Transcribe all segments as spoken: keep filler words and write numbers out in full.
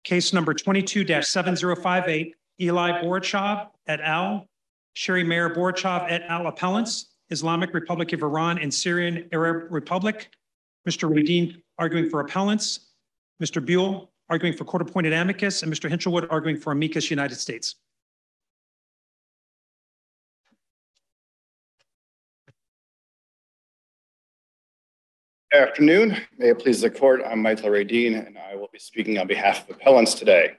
Case number twenty-two dash seven zero five eight, Eli Borchov et al., Sherry Mayer Borchov et al. Appellants, Islamic Republic of Iran and Syrian Arab Republic. Mister Radin arguing for appellants, Mister Buell arguing for court-appointed amicus, and Mister Hinchelwood arguing for amicus United States. Good afternoon. May it please the court, I'm Michael Radin, and I will be speaking on behalf of appellants today.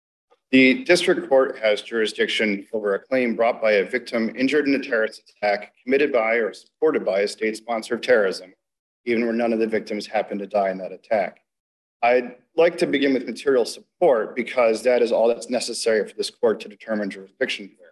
The district court has jurisdiction over a claim brought by a victim injured in a terrorist attack committed by or supported by a state sponsor of terrorism, even where none of the victims happened to die in that attack. I'd like to begin with material support because that is all that's necessary for this court to determine jurisdiction here.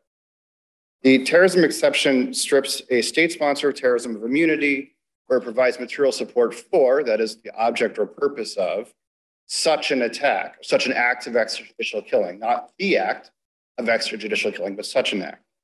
The terrorism exception strips a state sponsor of terrorism of immunity where it provides material support for, that is the object or purpose of, such an attack, such an act of extrajudicial killing, not the act of extrajudicial killing, but such an act.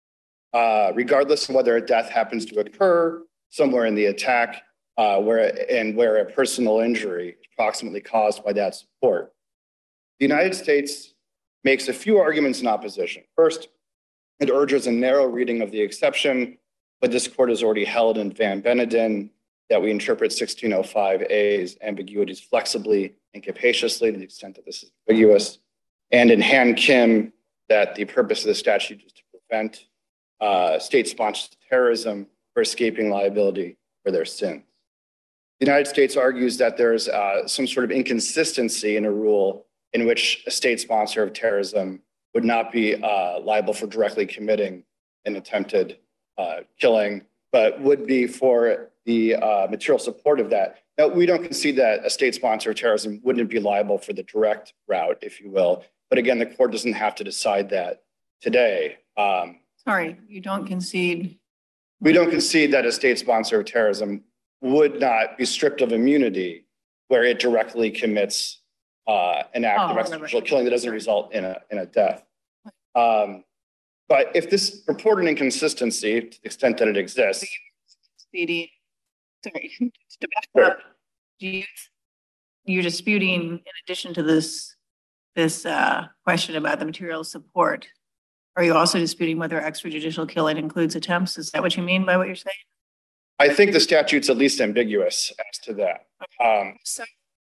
Uh, regardless of whether a death happens to occur somewhere in the attack uh, where, and where a personal injury is approximately caused by that support. The United States makes a few arguments in opposition. First, it urges a narrow reading of the exception, but this court has already held in Van Beneden that we interpret sixteen oh five A's ambiguities flexibly and capaciously to the extent that this is ambiguous. And in Han Kim, that the purpose of the statute is to prevent uh, state-sponsored terrorism for escaping liability for their sins. The United States argues that there's uh, some sort of inconsistency in a rule in which a state sponsor of terrorism would not be uh, liable for directly committing an attempted uh, killing, but would be for the uh, material support of that. Now, we don't concede that a state sponsor of terrorism wouldn't be liable for the direct route, if you will. But again, the court doesn't have to decide that today. Um, Sorry, you don't concede? We don't concede that a state sponsor of terrorism would not be stripped of immunity where it directly commits uh, an act oh, of extrajudicial right, right. killing that doesn't result in a, in a death. Um, but if this purported inconsistency, to the extent that it exists, Speedy, sorry, to back sure. up, do you, you're disputing, in addition to this, this uh, question about the material support, are you also disputing whether extrajudicial killing includes attempts? Is that what you mean by what you're saying? I think the statute's at least ambiguous as to that. Okay. Um, so,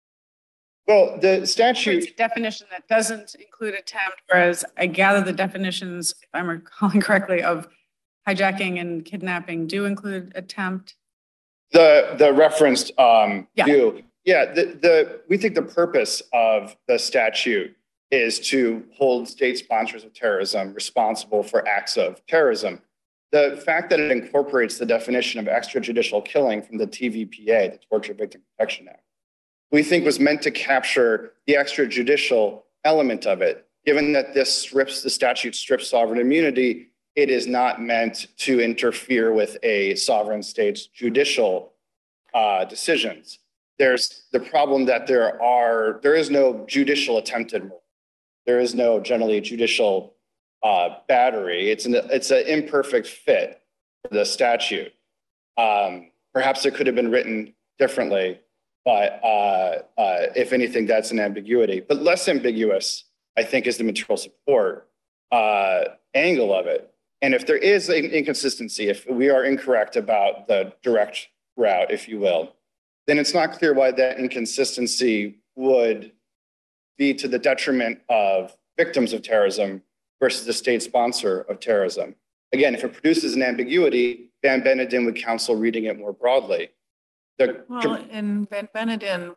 well, the statute... It's a definition that doesn't include attempt, whereas I gather the definitions, if I'm recalling correctly, of hijacking and kidnapping do include attempt. The the referenced um, yeah. do. Yeah, the, the, we think the purpose of the statute is to hold state sponsors of terrorism responsible for acts of terrorism. The fact that it incorporates the definition of extrajudicial killing from the T V P A, the Torture Victim Protection Act, we think was meant to capture the extrajudicial element of it. Given that this strips, the statute strips sovereign immunity, it is not meant to interfere with a sovereign state's judicial uh, decisions. There's the problem that there are, there is no judicial attempted murder. There is no generally judicial uh, battery. It's an, it's an imperfect fit for the statute. Um, perhaps it could have been written differently, but uh, uh, if anything, that's an ambiguity. But less ambiguous, I think, is the material support uh, angle of it. And if there is an inconsistency, if we are incorrect about the direct route, if you will, then it's not clear why that inconsistency would be to the detriment of victims of terrorism versus the state sponsor of terrorism. Again, if it produces an ambiguity, Van Beneden would counsel reading it more broadly. The, well, in Van Beneden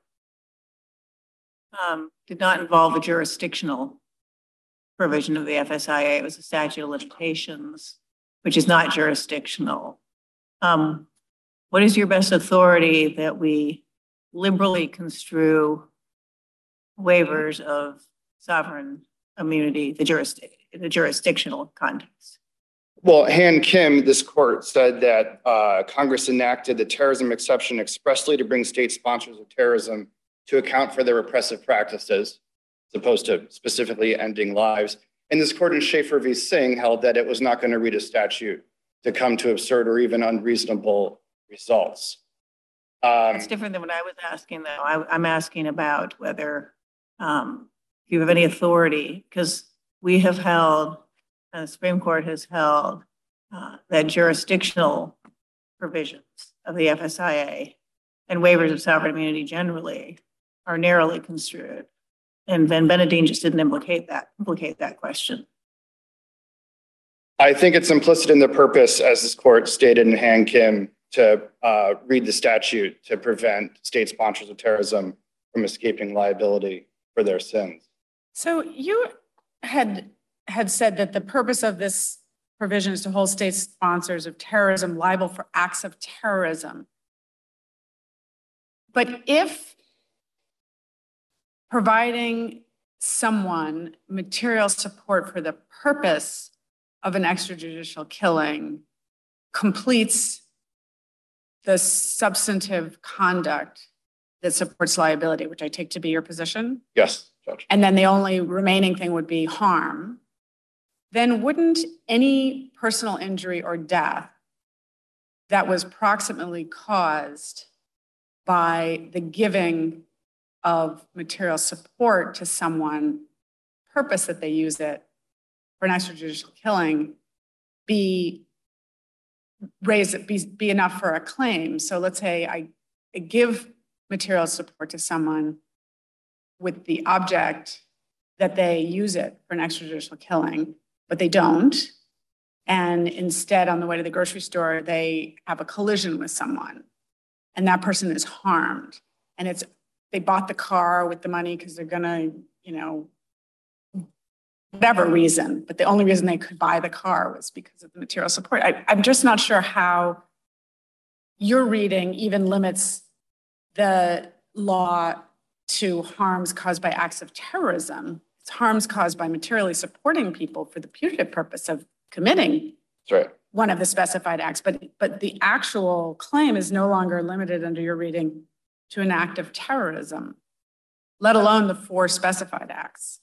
um, did not involve a jurisdictional provision of the F S I A. It was a statute of limitations, which is not jurisdictional. Um, what is your best authority that we liberally construe waivers of sovereign immunity, the, jurisdi the jurisdictional context? Well, Han Kim, this court said that uh, Congress enacted the terrorism exception expressly to bring state sponsors of terrorism to account for their repressive practices, as opposed to specifically ending lives. And this court in Schaefer v. Singh held that it was not going to read a statute to come to absurd or even unreasonable results. Um, It's different than what I was asking, though. I, I'm asking about whether um, if you have any authority, because we have held, and the Supreme Court has held, uh, that jurisdictional provisions of the F S I A and waivers of sovereign immunity generally are narrowly construed. And Van Benedine just didn't implicate that, implicate that question. I think it's implicit in the purpose, as this court stated in Han Kim, to uh, read the statute to prevent state sponsors of terrorism from escaping liability for their sins. So you had had said that the purpose of this provision is to hold state sponsors of terrorism liable for acts of terrorism. But if providing someone material support for the purpose of an extrajudicial killing completes the substantive conduct that supports liability, which I take to be your position? Yes, Judge. And then the only remaining thing would be harm, then wouldn't any personal injury or death that was proximately caused by the giving of material support to someone, purpose that they use it for an extrajudicial killing, be raise it, be, be enough for a claim? So let's say I, I give material support to someone with the object that they use it for an extrajudicial killing, but they don't. And instead, on the way to the grocery store, they have a collision with someone and that person is harmed. And it's, they bought the car with the money because they're gonna, you know, whatever reason, but the only reason they could buy the car was because of the material support. I, I'm just not sure how your reading even limits the law to harms caused by acts of terrorism. It's harms caused by materially supporting people for the putative purpose of committing That's right. one of the specified acts. But, but the actual claim is no longer limited under your reading to an act of terrorism, let alone the four specified acts.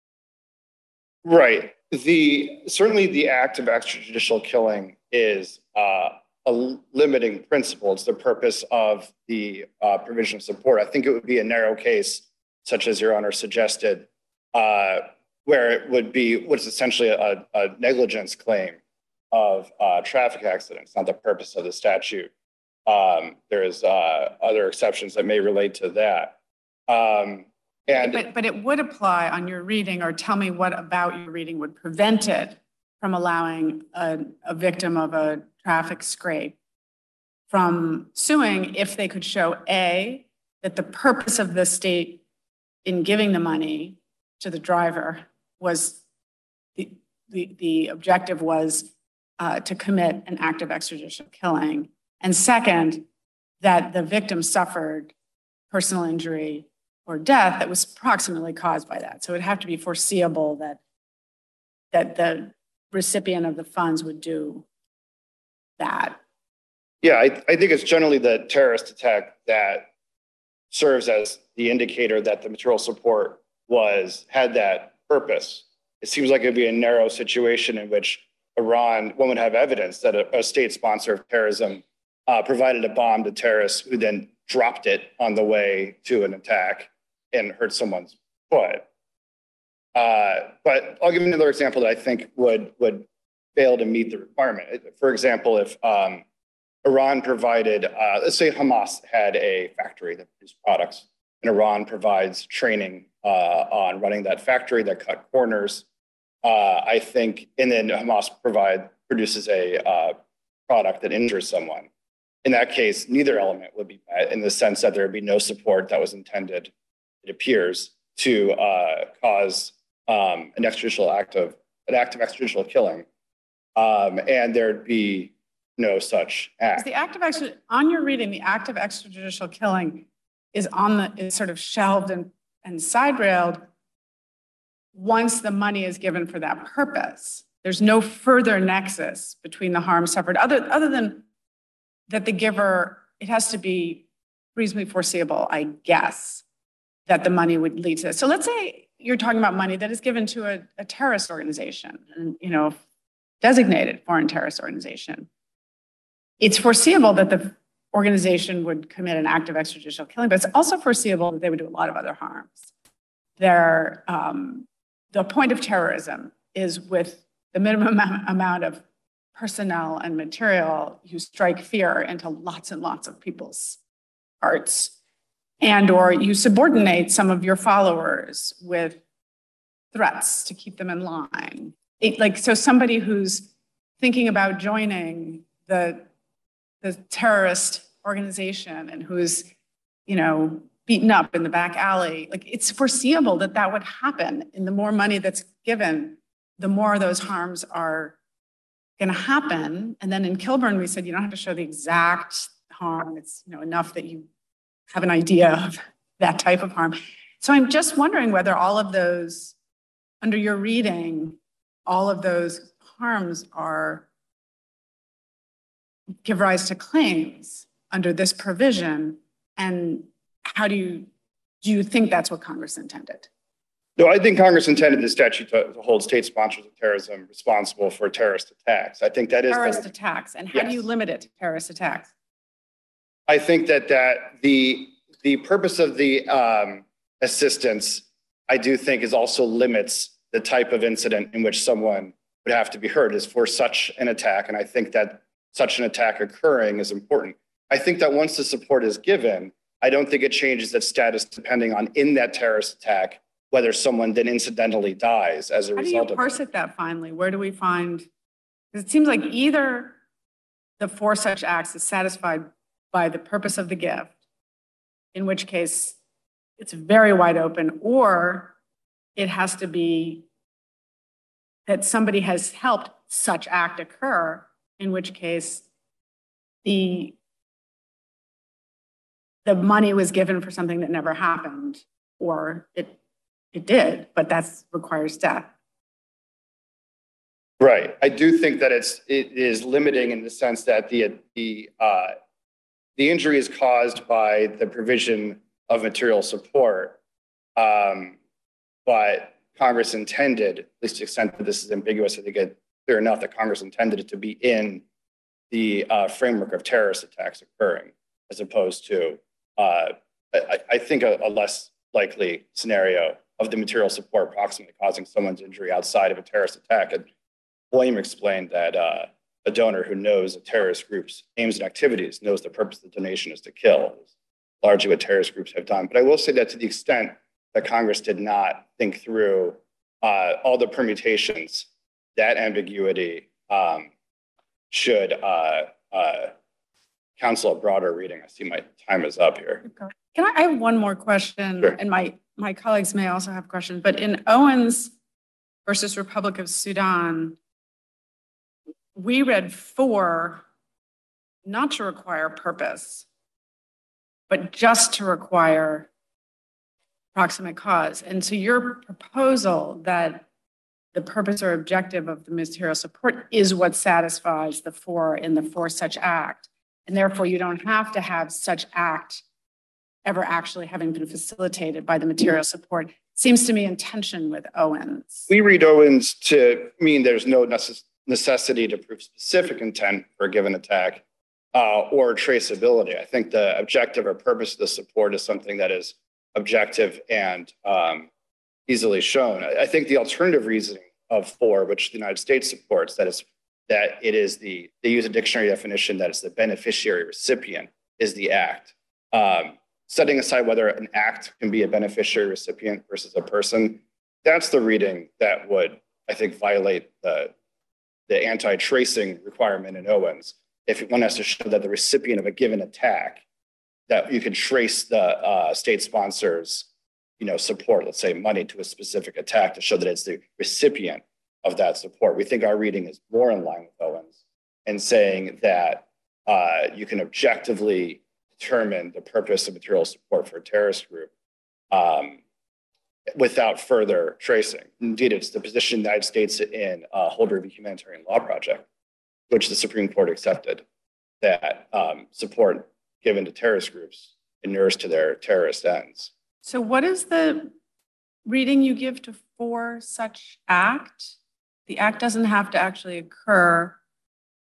Right. The certainly the act of extrajudicial killing is uh, a limiting principle. It's the purpose of the uh, provision of support. I think it would be a narrow case, such as Your Honor suggested, uh, where it would be what's essentially a, a negligence claim of uh, traffic accidents, not the purpose of the statute. Um, there's uh, other exceptions that may relate to that. Um, And but, but it would apply on your reading, or tell me what about your reading would prevent it from allowing a, a victim of a traffic scrape from suing if they could show A, that the purpose of the state in giving the money to the driver was, the, the, the objective was uh, to commit an act of extrajudicial killing. And second, that the victim suffered personal injury or death that was proximately caused by that. So it would have to be foreseeable that, that the recipient of the funds would do that. Yeah, I, I think it's generally the terrorist attack that serves as the indicator that the material support was, had that purpose. It seems like it'd be a narrow situation in which Iran, one would have evidence that a, a state sponsor of terrorism uh, provided a bomb to terrorists who then dropped it on the way to an attack and hurt someone's foot. Uh, but I'll give you another example that I think would, would fail to meet the requirement. For example, if um, Iran provided, uh, let's say Hamas had a factory that produced products, and Iran provides training uh, on running that factory that cut corners, uh, I think, and then Hamas provide, produces a uh, product that injures someone. In that case, neither element would be met in the sense that there would be no support that was intended, it appears, to uh, cause um, an extrajudicial act of, an act of extrajudicial killing. Um, and there'd be no such act. The act of extra, on your reading, the act of extrajudicial killing is on the, is sort of shelved and, and side railed once the money is given for that purpose. There's no further nexus between the harm suffered, other, other than that the giver, it has to be reasonably foreseeable, I guess, that the money would lead to this. So let's say you're talking about money that is given to a, a terrorist organization, and, you know, designated foreign terrorist organization. It's foreseeable that the organization would commit an act of extrajudicial killing, but it's also foreseeable that they would do a lot of other harms. their, um, the point of terrorism is with the minimum amount of personnel and material, you strike fear into lots and lots of people's hearts. And or you subordinate some of your followers with threats to keep them in line. It, like, so somebody who's thinking about joining the, the terrorist organization and who's, you know, beaten up in the back alley, like it's foreseeable that that would happen. And the more money that's given, the more those harms are going to happen. And then in Kilburn, we said, you don't have to show the exact harm. It's, you know, enough that you have an idea of that type of harm. So I'm just wondering whether all of those, under your reading, all of those harms are, give rise to claims under this provision. And how do you, do you think that's what Congress intended? No, I think Congress intended the statute to, to hold state sponsors of terrorism responsible for terrorist attacks. I think that is terrorist the, attacks. And how yes. do you limit it to terrorist attacks? I think that that the the purpose of the um, assistance, I do think, is also limits the type of incident in which someone would have to be hurt is for such an attack. And I think that such an attack occurring is important. I think that once the support is given, I don't think it changes its status depending on in that terrorist attack, whether someone then incidentally dies as a How result of it. How do you parse it that finally? Where do we find, because it seems like either the four such acts is satisfied by the purpose of the gift, in which case it's very wide open, or it has to be that somebody has helped such act occur, in which case the, the money was given for something that never happened, or it, it did, but that requires death. Right. I do think that it's, it is limiting in the sense that the, the, uh, the injury is caused by the provision of material support, um, but Congress intended, at least to the extent that this is ambiguous, I think it's clear enough that Congress intended it to be in the uh, framework of terrorist attacks occurring, as opposed to, uh, I, I think, a, a less likely scenario of the material support approximately causing someone's injury outside of a terrorist attack. And William explained that uh, a donor who knows a terrorist group's aims and activities knows the purpose of the donation is to kill, largely what terrorist groups have done. But I will say that to the extent that Congress did not think through uh, all the permutations, that ambiguity um, should uh, uh, counsel a broader reading. I see my time is up here. Can I, I have one more question, Sure. and my, my colleagues may also have questions, but in Owens versus Republic of Sudan, we read four not to require purpose, but just to require proximate cause. And so your proposal that the purpose or objective of the material support is what satisfies the four in the for such act, and therefore you don't have to have such act ever actually having been facilitated by the material support, seems to me in tension with Owens. We read Owens to mean there's no necess necessity to prove specific intent for a given attack uh, or traceability. I think the objective or purpose of the support is something that is objective and um, easily shown. I, I think the alternative reasoning of for, which the United States supports, that is that it is the, they use a dictionary definition that it's the beneficiary recipient is the act. Um, setting aside whether an act can be a beneficiary recipient versus a person, that's the reading that would, I think, violate the, the anti-tracing requirement in Owens. If one has to show that the recipient of a given attack, that you can trace the uh, state sponsors, you know, support, let's say money to a specific attack to show that it's the recipient of that support. We think our reading is more in line with Owens and saying that uh, you can objectively determine the purpose of material support for a terrorist group um, without further tracing. Indeed, it's the position of the United States in uh, Holder v. Humanitarian Law Project, which the Supreme Court accepted, that um, support given to terrorist groups inures to their terrorist ends. So what is the reading you give to for such act? The act doesn't have to actually occur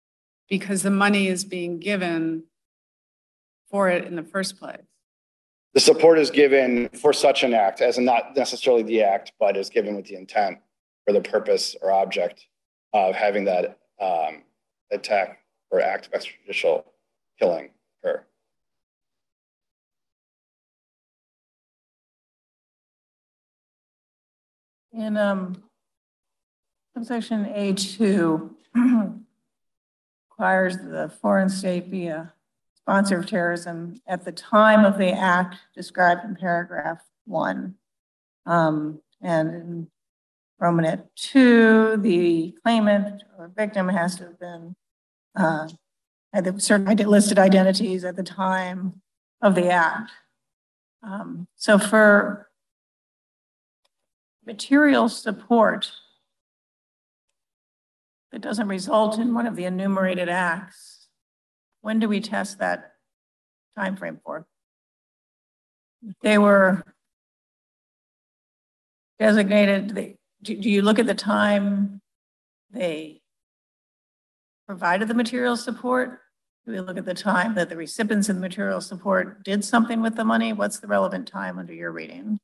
because the money is being given for it in the first place. The support is given for such an act, as in not necessarily the act, but is given with the intent or the purpose or object of having that um, attack or act of extrajudicial killing occur. In um, subsection A two, requires the foreign state be a sponsor of terrorism at the time of the act described in paragraph one. Um, and in Romanet two, the claimant or victim has to have been uh, had the certain listed identities at the time of the act. Um, so for material support that doesn't result in one of the enumerated acts, when do we test that time frame for? If they were designated, they, do, do you look at the time they provided the material support? Do we look at the time that the recipients of the material support did something with the money? What's the relevant time under your reading?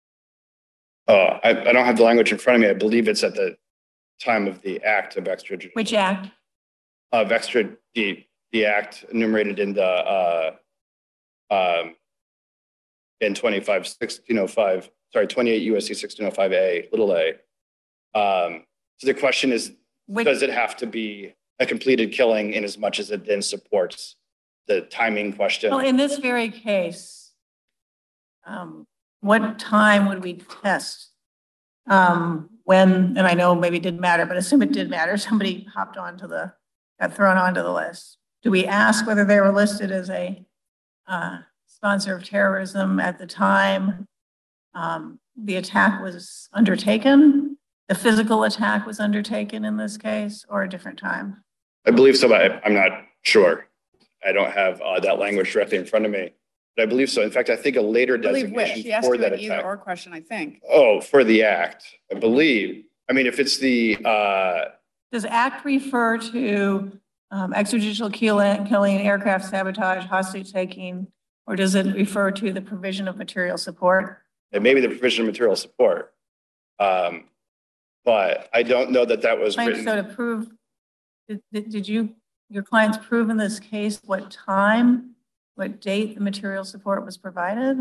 Uh, I, I don't have the language in front of me. I believe it's at the time of the act of extrajudicial. Which act? Of extra, the, the act enumerated in the, uh, um, in twenty-five, sixteen oh five, sorry, twenty-eight U S C sixteen oh five A, little a. Um, so the question is, Which, does it have to be a completed killing in as much as it then supports the timing question? Well, in this very case, um, what time would we test? Um, when, and I know maybe it didn't matter, but assume it did matter, somebody hopped onto the, got thrown onto the list. Do we ask whether they were listed as a uh, sponsor of terrorism at the time um, the attack was undertaken? The physical attack was undertaken in this case, or a different time? I believe so, but I'm not sure. I don't have uh, that language directly in front of me. But I believe so. In fact, I think a later I believe designation which? He asked for you that an either attack. or question, I think. Oh, for the act, I believe. I mean, if it's the, uh, Does act refer to um, extrajudicial killing, killing, aircraft sabotage, hostage taking, or does it refer to the provision of material support? it may be the provision of material support. Um, but I don't know that that was written. So to prove, did, did did you, your clients prove in this case what time, what date the material support was provided?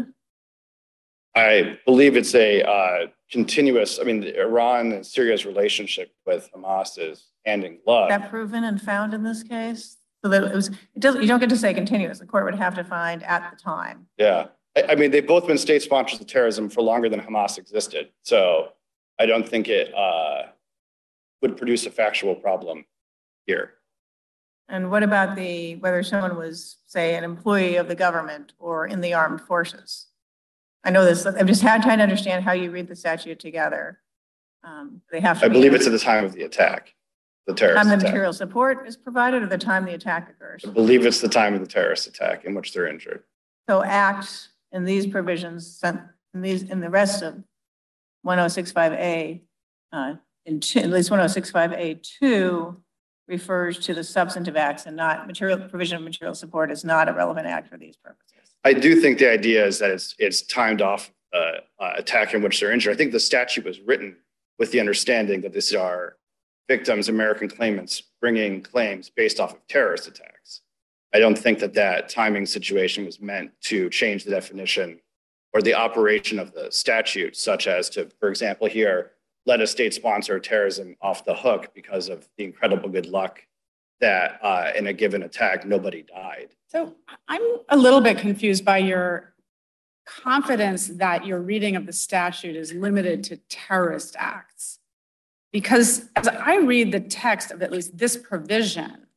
I believe it's a uh, continuous, I mean, the Iran and Syria's relationship with Hamas is hand in glove. That proven and found in this case? So that it was, it doesn't, you don't get to say continuous. The court would have to find at the time. Yeah. I, I mean, they've both been state sponsors of terrorism for longer than Hamas existed. So I don't think it uh, would produce a factual problem here. And what about the, whether someone was, say, an employee of the government or in the armed forces? I know this, I'm just trying to understand how you read the statute together. Um, they have to I be believe it's at the time of the attack, the terrorist time the attack. material support is provided or the time the attack occurs? I believe it's the time of the terrorist attack in which they're injured. So act in these provisions, in these, in the rest of one oh six five A, uh, in two, at least one oh six five A two refers to the substantive acts and not material, provision of material support is not a relevant act for these purposes. I do think the idea is that it's it's timed off uh, uh, attack in which they're injured. I think the statute was written with the understanding that these are victims, American claimants, bringing claims based off of terrorist attacks. I don't think that that timing situation was meant to change the definition or the operation of the statute, such as to, for example, here, let a state sponsor terrorism off the hook because of the incredible good luck that uh, in a given attack, nobody died. So I'm a little bit confused by your confidence that your reading of the statute is limited to terrorist acts. Because as I read the text of at least this provision,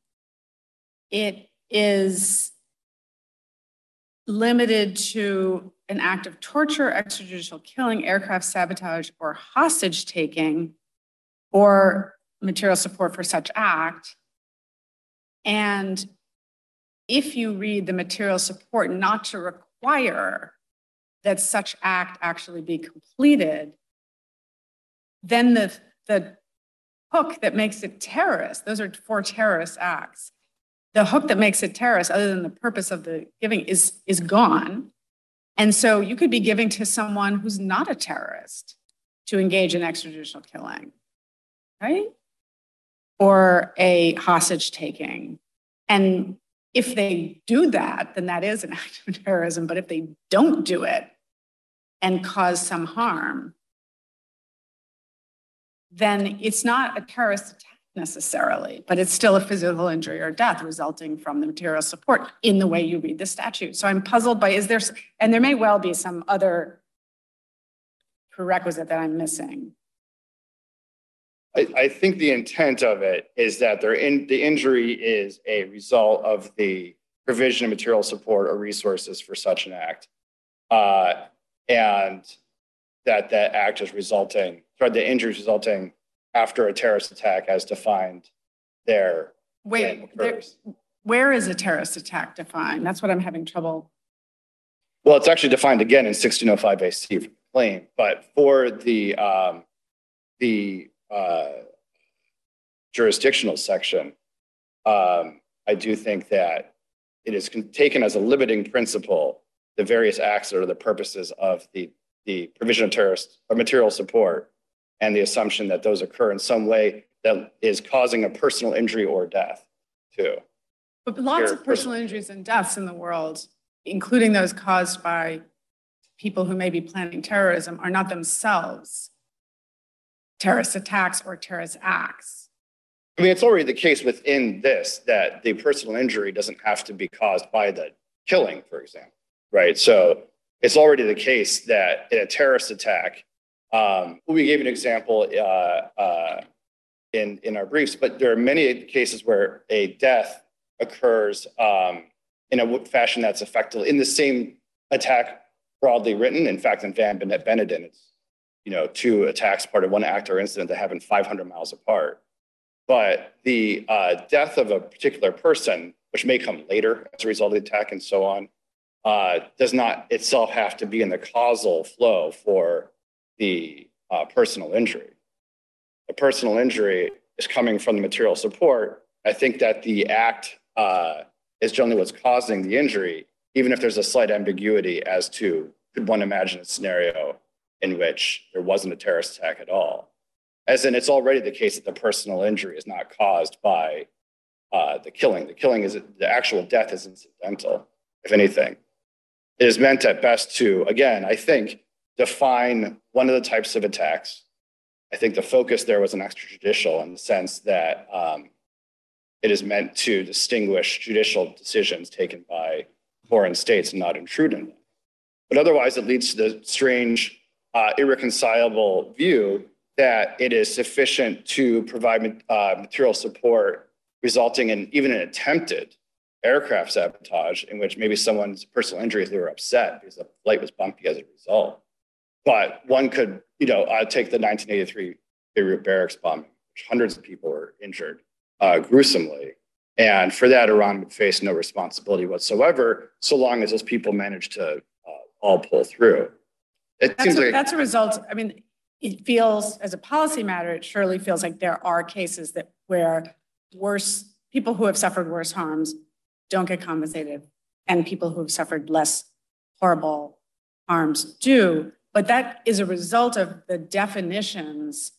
it is limited to an act of torture, extrajudicial killing, aircraft sabotage, or hostage taking, or material support for such act. And if you read the material support not to require that such act actually be completed, then the, the hook that makes it terrorist, those are four terrorist acts. The hook that makes it terrorist, other than the purpose of the giving, is, is gone. And so you could be giving to someone who's not a terrorist to engage in extrajudicial killing, right? Or a hostage taking. And if they do that, then that is an act of terrorism. But if they don't do it and cause some harm, then it's not a terrorist attack necessarily, but it's still a physical injury or death resulting from the material support in the way you read the statute. So I'm puzzled by, is there, and there may well be some other prerequisite that I'm missing. I, I think the intent of it is that they're in, the injury is a result of the provision of material support or resources for such an act. Uh, and that that act is resulting, or the injury is resulting after a terrorist attack as defined there. Wait, there, where is a terrorist attack defined? That's what I'm having trouble. Well, it's actually defined again in sixteen oh five A C for the claim, but for the, um, the uh, jurisdictional section, um, I do think that it is taken as a limiting principle, the various acts that are the purposes of the, the provision of terrorist or material support, and the assumption that those occur in some way that is causing a personal injury or death too. But lots Here, of personal injuries and deaths in the world, including those caused by people who may be planning terrorism, are not themselves terrorist attacks or terrorist acts. I mean, it's already the case within this that the personal injury doesn't have to be caused by the killing, for example, right? So it's already the case that in a terrorist attack, um, we gave an example uh, uh, in, in our briefs, but there are many cases where a death occurs um, in a fashion that's effective in the same attack broadly written. In fact, in Van Beneden, it's, you know, two attacks part of one act or incident that happen five hundred miles apart. But the uh, death of a particular person, which may come later as a result of the attack and so on, uh, does not itself have to be in the causal flow for the uh, personal injury. The personal injury is coming from the material support. I think that the act uh, is generally what's causing the injury, even if there's a slight ambiguity as to, could one imagine a scenario in which there wasn't a terrorist attack at all? As in, it's already the case that the personal injury is not caused by uh, the killing. The killing is, the actual death is incidental, if anything. It is meant at best to, again, I think, define one of the types of attacks. I think the focus there was an extrajudicial in the sense that um, it is meant to distinguish judicial decisions taken by foreign states and not intrude in them. But otherwise, it leads to the strange, uh, irreconcilable view that it is sufficient to provide uh, material support resulting in even an attempted aircraft sabotage in which maybe someone's personal injury, they were upset because the flight was bumpy as a result. But one could, you know, uh, take the nineteen eighty-three Beirut barracks bombing, which hundreds of people were injured uh, gruesomely. And for that, Iran would face no responsibility whatsoever, so long as those people managed to uh, all pull through. It That's seems a, like that's a result. I mean, it feels, as a policy matter, it surely feels like there are cases that where worse people who have suffered worse harms don't get compensated, and people who have suffered less horrible harms do. But that is a result of the definitions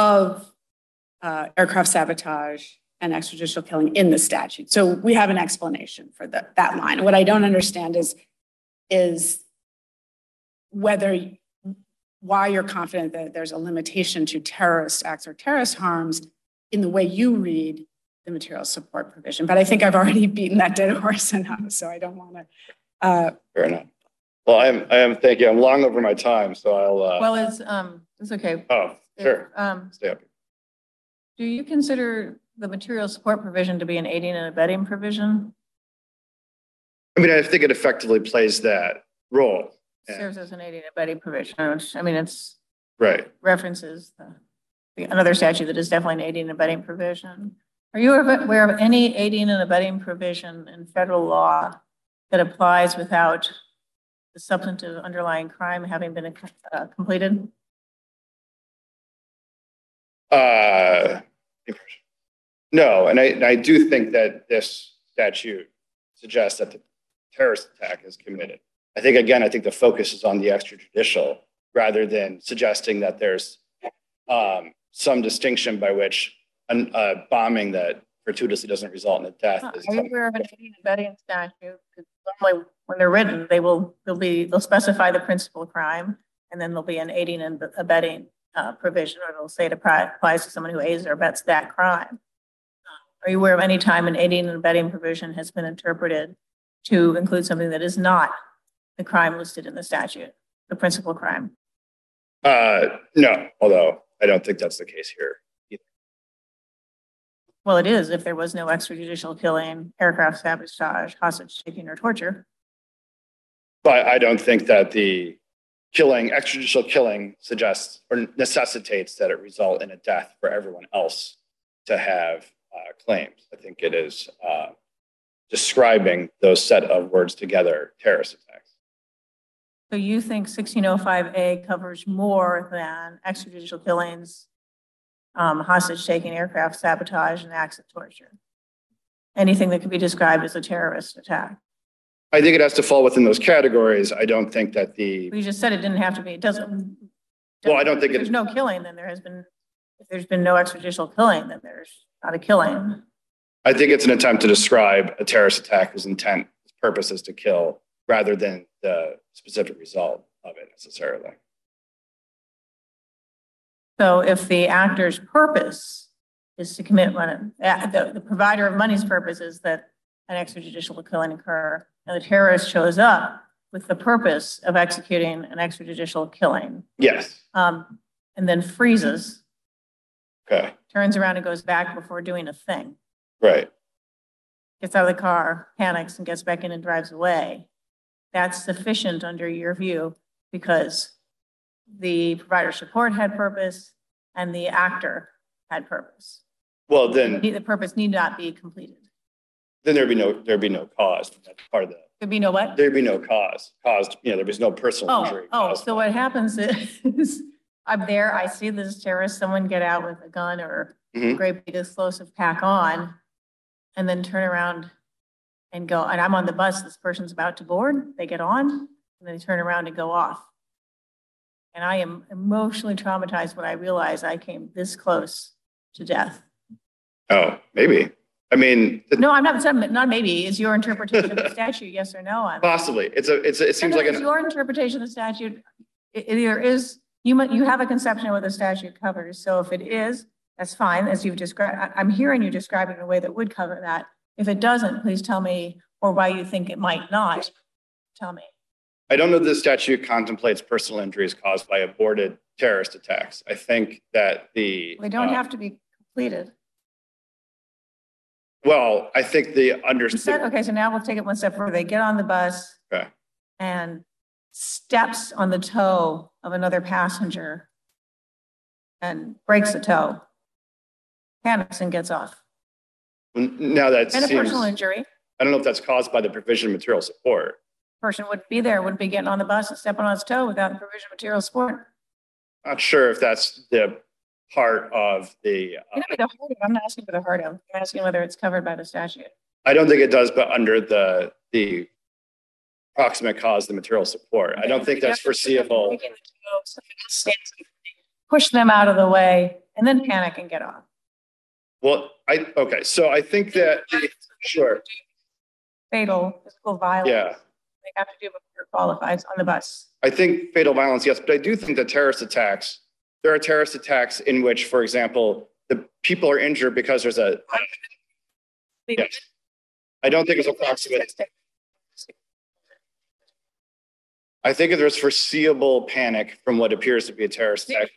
of uh, aircraft sabotage and extrajudicial killing in the statute. So we have an explanation for the, that line. What I don't understand is, is whether, why you're confident that there's a limitation to terrorist acts or terrorist harms in the way you read the material support provision. But I think I've already beaten that dead horse enough, so I don't want to. Uh, Fair enough. Well, I am, I am, thank you. I'm long over my time, so I'll. Uh, Well, it's, um, it's okay. oh, sure. Um, Stay up. do you consider the material support provision to be an aiding and abetting provision? I mean, I think it effectively plays that role. Yeah. Serves as an aiding and abetting provision, which, I mean, it's Right. references the, the, another statute that is definitely an aiding and abetting provision. Are you aware of any aiding and abetting provision in federal law that applies without the substantive underlying crime having been uh, completed? Uh, no, and I, and I do think that this statute suggests that the terrorist attack is committed. I think, again, I think the focus is on the extrajudicial rather than suggesting that there's um, some distinction by which a uh, bombing that fortuitously doesn't result in a death is. Are you aware of an aiding and abetting statute? Because normally when they're written, they will, they'll be, they'll specify the principal crime, and then there'll be an aiding and abetting uh, provision, or they'll say it applies to someone who aids or abets that crime. Are you aware of any time an aiding and abetting provision has been interpreted to include something that is not the crime listed in the statute, the principal crime? Uh, no, although I don't think that's the case here either. Well, it is if there was no extrajudicial killing, aircraft sabotage, hostage taking, or torture. But I don't think that the killing, extrajudicial killing suggests or necessitates that it result in a death for everyone else to have uh, claims. I think it is uh, describing those set of words together, terrorist attacks. So you think sixteen oh five A covers more than extrajudicial killings, um, hostage taking, aircraft sabotage, and acts of torture? Anything that could be described as a terrorist attack? I think it has to fall within those categories. I don't think that the. You just said it didn't have to be. It doesn't. Well, I don't think if there's it, no killing, then there has been. If there's been no extrajudicial killing, then there's not a killing. I think it's an attempt to describe a terrorist attack whose intent, whose purpose is to kill, rather than the specific result of it necessarily. So if the actor's purpose is to commit one, the, the provider of money's purpose is that an extrajudicial killing occur, and the terrorist shows up with the purpose of executing an extrajudicial killing. Yes. Um, and then freezes. Okay. Turns around and goes back before doing a thing. Right. Gets out of the car, panics, and gets back in and drives away. That's sufficient under your view because the provider support had purpose and the actor had purpose. Well, then the purpose need not be completed. Then there'd be no there'd be no cause. That's part of the. There'd be no what? There'd be no cause caused. You know, there was no personal Oh, injury. oh. So what happens is I'm there. I see this terrorist, someone get out with a gun or Mhm. a great big explosive pack on, and then turn around and go. And I'm on the bus. This person's about to board. They get on, and then they turn around and go off. And I am emotionally traumatized when I realize I came this close to death. Oh, maybe. I mean, the- No, I'm not, not maybe. Is your interpretation of the statute, yes or no? I'm- possibly. It's a. It's. A, it seems No, no, like it's an. your interpretation of the statute. It, it either is, you might, you have a conception of what the statute covers. So if it is, that's fine, as you've described. I'm hearing you describe it in a way that would cover that. If it doesn't, please tell me, or why you think it might not. Tell me. I don't know that the statute contemplates personal injuries caused by aborted terrorist attacks. I think that the. They don't uh, have to be completed. Well, I think the Instead, understood. okay, so now we'll take it one step further. They get on the bus Okay. and steps on the toe of another passenger and breaks the toe, panics and gets off. Now that And a seems. personal injury. I don't know if that's caused by the provision of material support. Person wouldn't be there, wouldn't be getting on the bus and stepping on his toe without the provision of material support. Not sure if that's the part of the. You Uh, know, the heart of, I'm not asking for the heart of, I'm asking whether it's covered by the statute. I don't think it does, but under the the proximate cause, the material support. I don't think that's foreseeable. Push them out of the way and then panic and get off. Well, I okay, so I think that sure, Fatal physical violence. yeah. They have to do before it qualifies on the bus. I think fatal violence, yes, but I do think that terrorist attacks, there are terrorist attacks in which, for example, the people are injured because there's a. Yes. I don't think it's approximate. I think if there's foreseeable panic from what appears to be a terrorist attack.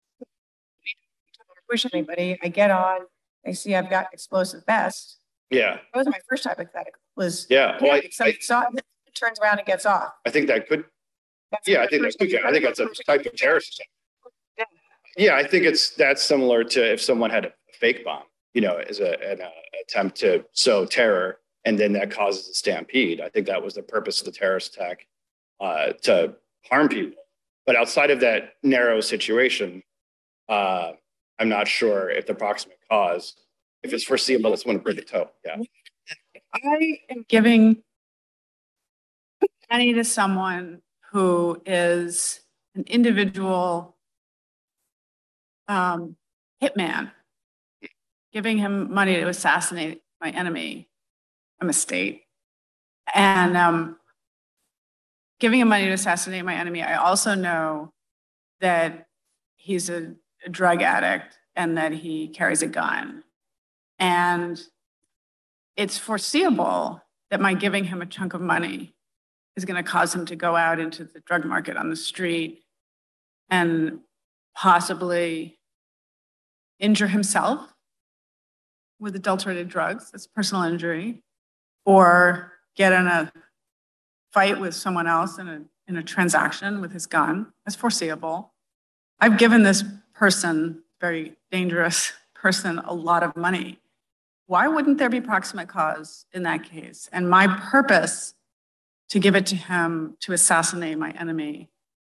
Push anybody, I get on, they see I've got explosive vest. Yeah, That was my first hypothetical, was. yeah. Well, I, panic. Somebody I, saw it, turns around and gets off. I think that could, That's yeah, my I think first that's, okay. I think that's a type of terrorist attack. Yeah, I think it's, that's similar to if someone had a fake bomb, you know, as a, an uh, attempt to sow terror, and then that causes a stampede. I think that was the purpose of the terrorist attack, uh, to harm people. But outside of that narrow situation, uh, I'm not sure if the proximate cause, if it's foreseeable that someone would break a toe. Yeah. I am giving money to someone who is an individual um, hitman, giving him money to assassinate my enemy, I'm a state, and um, giving him money to assassinate my enemy, I also know that he's a, a drug addict and that he carries a gun. And it's foreseeable that my giving him a chunk of money is going to cause him to go out into the drug market on the street and possibly injure himself with adulterated drugs, that's personal injury, or get in a fight with someone else in a, in a transaction with his gun. That's foreseeable. I've given this person, very dangerous person, a lot of money. Why wouldn't there be proximate cause in that case? And my purpose to give it to him to assassinate my enemy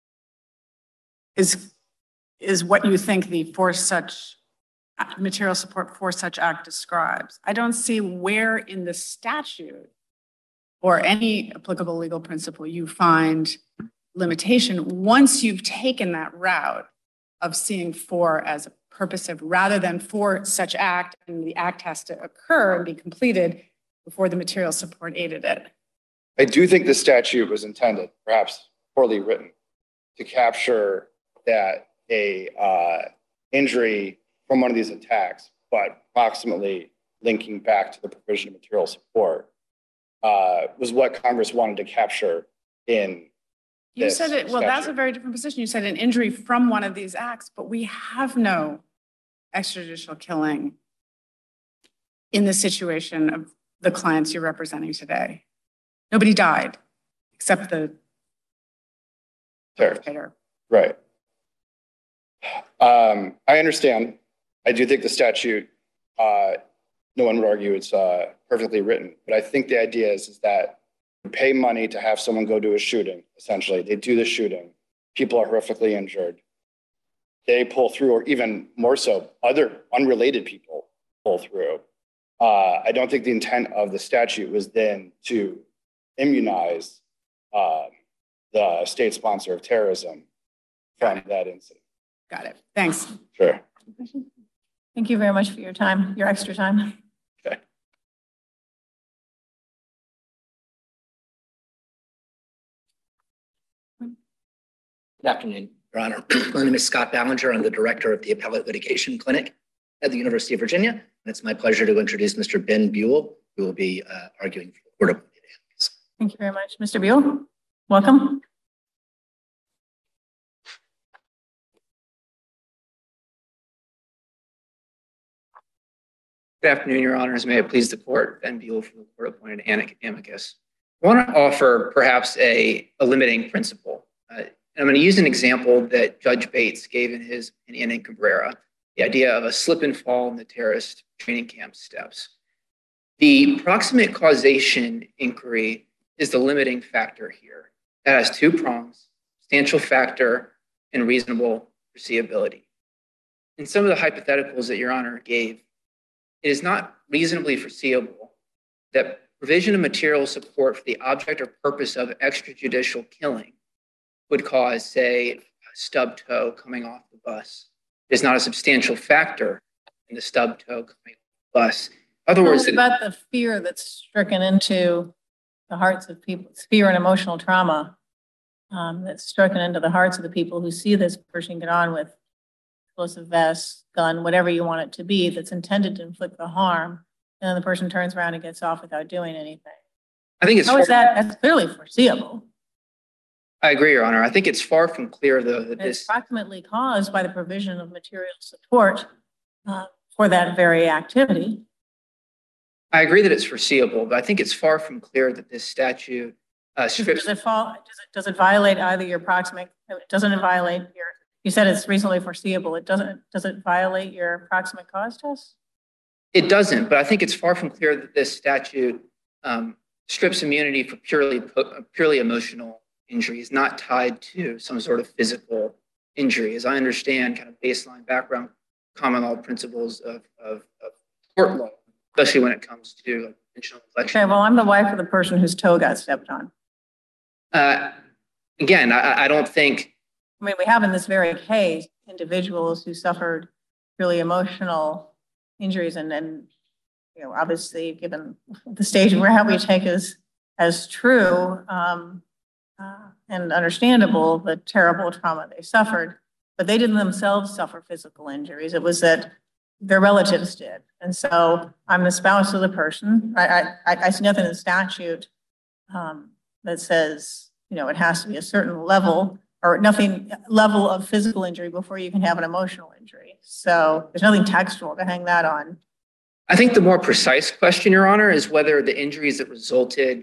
is, is what you think the for such material support for such act describes. I don't see where in the statute or any applicable legal principle you find limitation once you've taken that route of seeing for as a purposive rather than for such act, and the act has to occur and be completed before the material support aided it. I do think the statute was intended, perhaps poorly written, to capture that a uh, injury from one of these attacks, but approximately linking back to the provision of material support, uh, was what Congress wanted to capture in You this said it, well, statute. that's a very different position. You said an injury from one of these acts, but we have no extrajudicial killing in the situation of the clients you're representing today. Nobody died except the perpetrator. Right. Um, I understand. I do think the statute, uh, no one would argue it's uh, perfectly written, but I think the idea is, is that you pay money to have someone go do a shooting, essentially. They do the shooting. People are horrifically injured. They pull through, or even more so, other unrelated people pull through. Uh, I don't think the intent of the statute was then to immunize uh, the state sponsor of terrorism from that incident. Got it. Thanks. Sure. Thank you very much for your time, your extra time. Okay. Good afternoon, Your Honor. My name is Scott Ballinger. I'm the director of the Appellate Litigation Clinic at the University of Virginia. And it's my pleasure to introduce Mister Ben Buell, who will be uh, arguing for the court of appeals. Thank you very much. Mister Buell, welcome. Good afternoon, Your Honors. May it please the court, Ben Buell from the court-appointed amicus. I want to offer perhaps a, a limiting principle. Uh, I'm going to use an example that Judge Bates gave in his opinion in Cabrera, the idea of a slip and fall in the terrorist training camp steps. The proximate causation inquiry is the limiting factor here. That has two prongs, substantial factor and reasonable foreseeability. In some of the hypotheticals that Your Honor gave, it is not reasonably foreseeable that provision of material support for the object or purpose of extrajudicial killing would cause, say, a stub toe coming off the bus. It is not a substantial factor in the stub toe coming off the bus. In other words, what about the fear that's stricken into the hearts of people, fear and emotional trauma um, that's stricken into the hearts of the people who see this person get on with explosive vest, gun, whatever you want it to be, that's intended to inflict the harm, and then the person turns around and gets off without doing anything. I think it's How is that? That's clearly foreseeable. I agree, Your Honor. I think it's far from clear, though, that And this it's approximately caused by the provision of material support uh, for that very activity. I agree that it's foreseeable, but I think it's far from clear that this statute uh, strips. Does it fall? Does it does it violate either your proximate? Doesn't it violate your? You said it's reasonably foreseeable. It doesn't. Does it violate your proximate cause test? It doesn't, but I think it's far from clear that this statute um, strips immunity for purely purely emotional injuries, not tied to some sort of physical injury. As I understand, kind of baseline background common law principles of, of, of tort law, especially when it comes to like, intentional infliction. Okay. Well, I'm the wife of the person whose toe got stepped on. Uh, again, I, I don't think. I mean, we have in this very case individuals who suffered really emotional injuries, and then, you know, obviously, given the stage we're at, we take as as true um, uh, and understandable the terrible trauma they suffered, but they didn't themselves suffer physical injuries. It was that their relatives did, and so I'm the spouse of the person. I I, I see nothing in the statute um, that says, you know, it has to be a certain level or nothing level of physical injury before you can have an emotional injury. So there's nothing textual to hang that on. I think the more precise question, Your Honor, is whether the injuries that resulted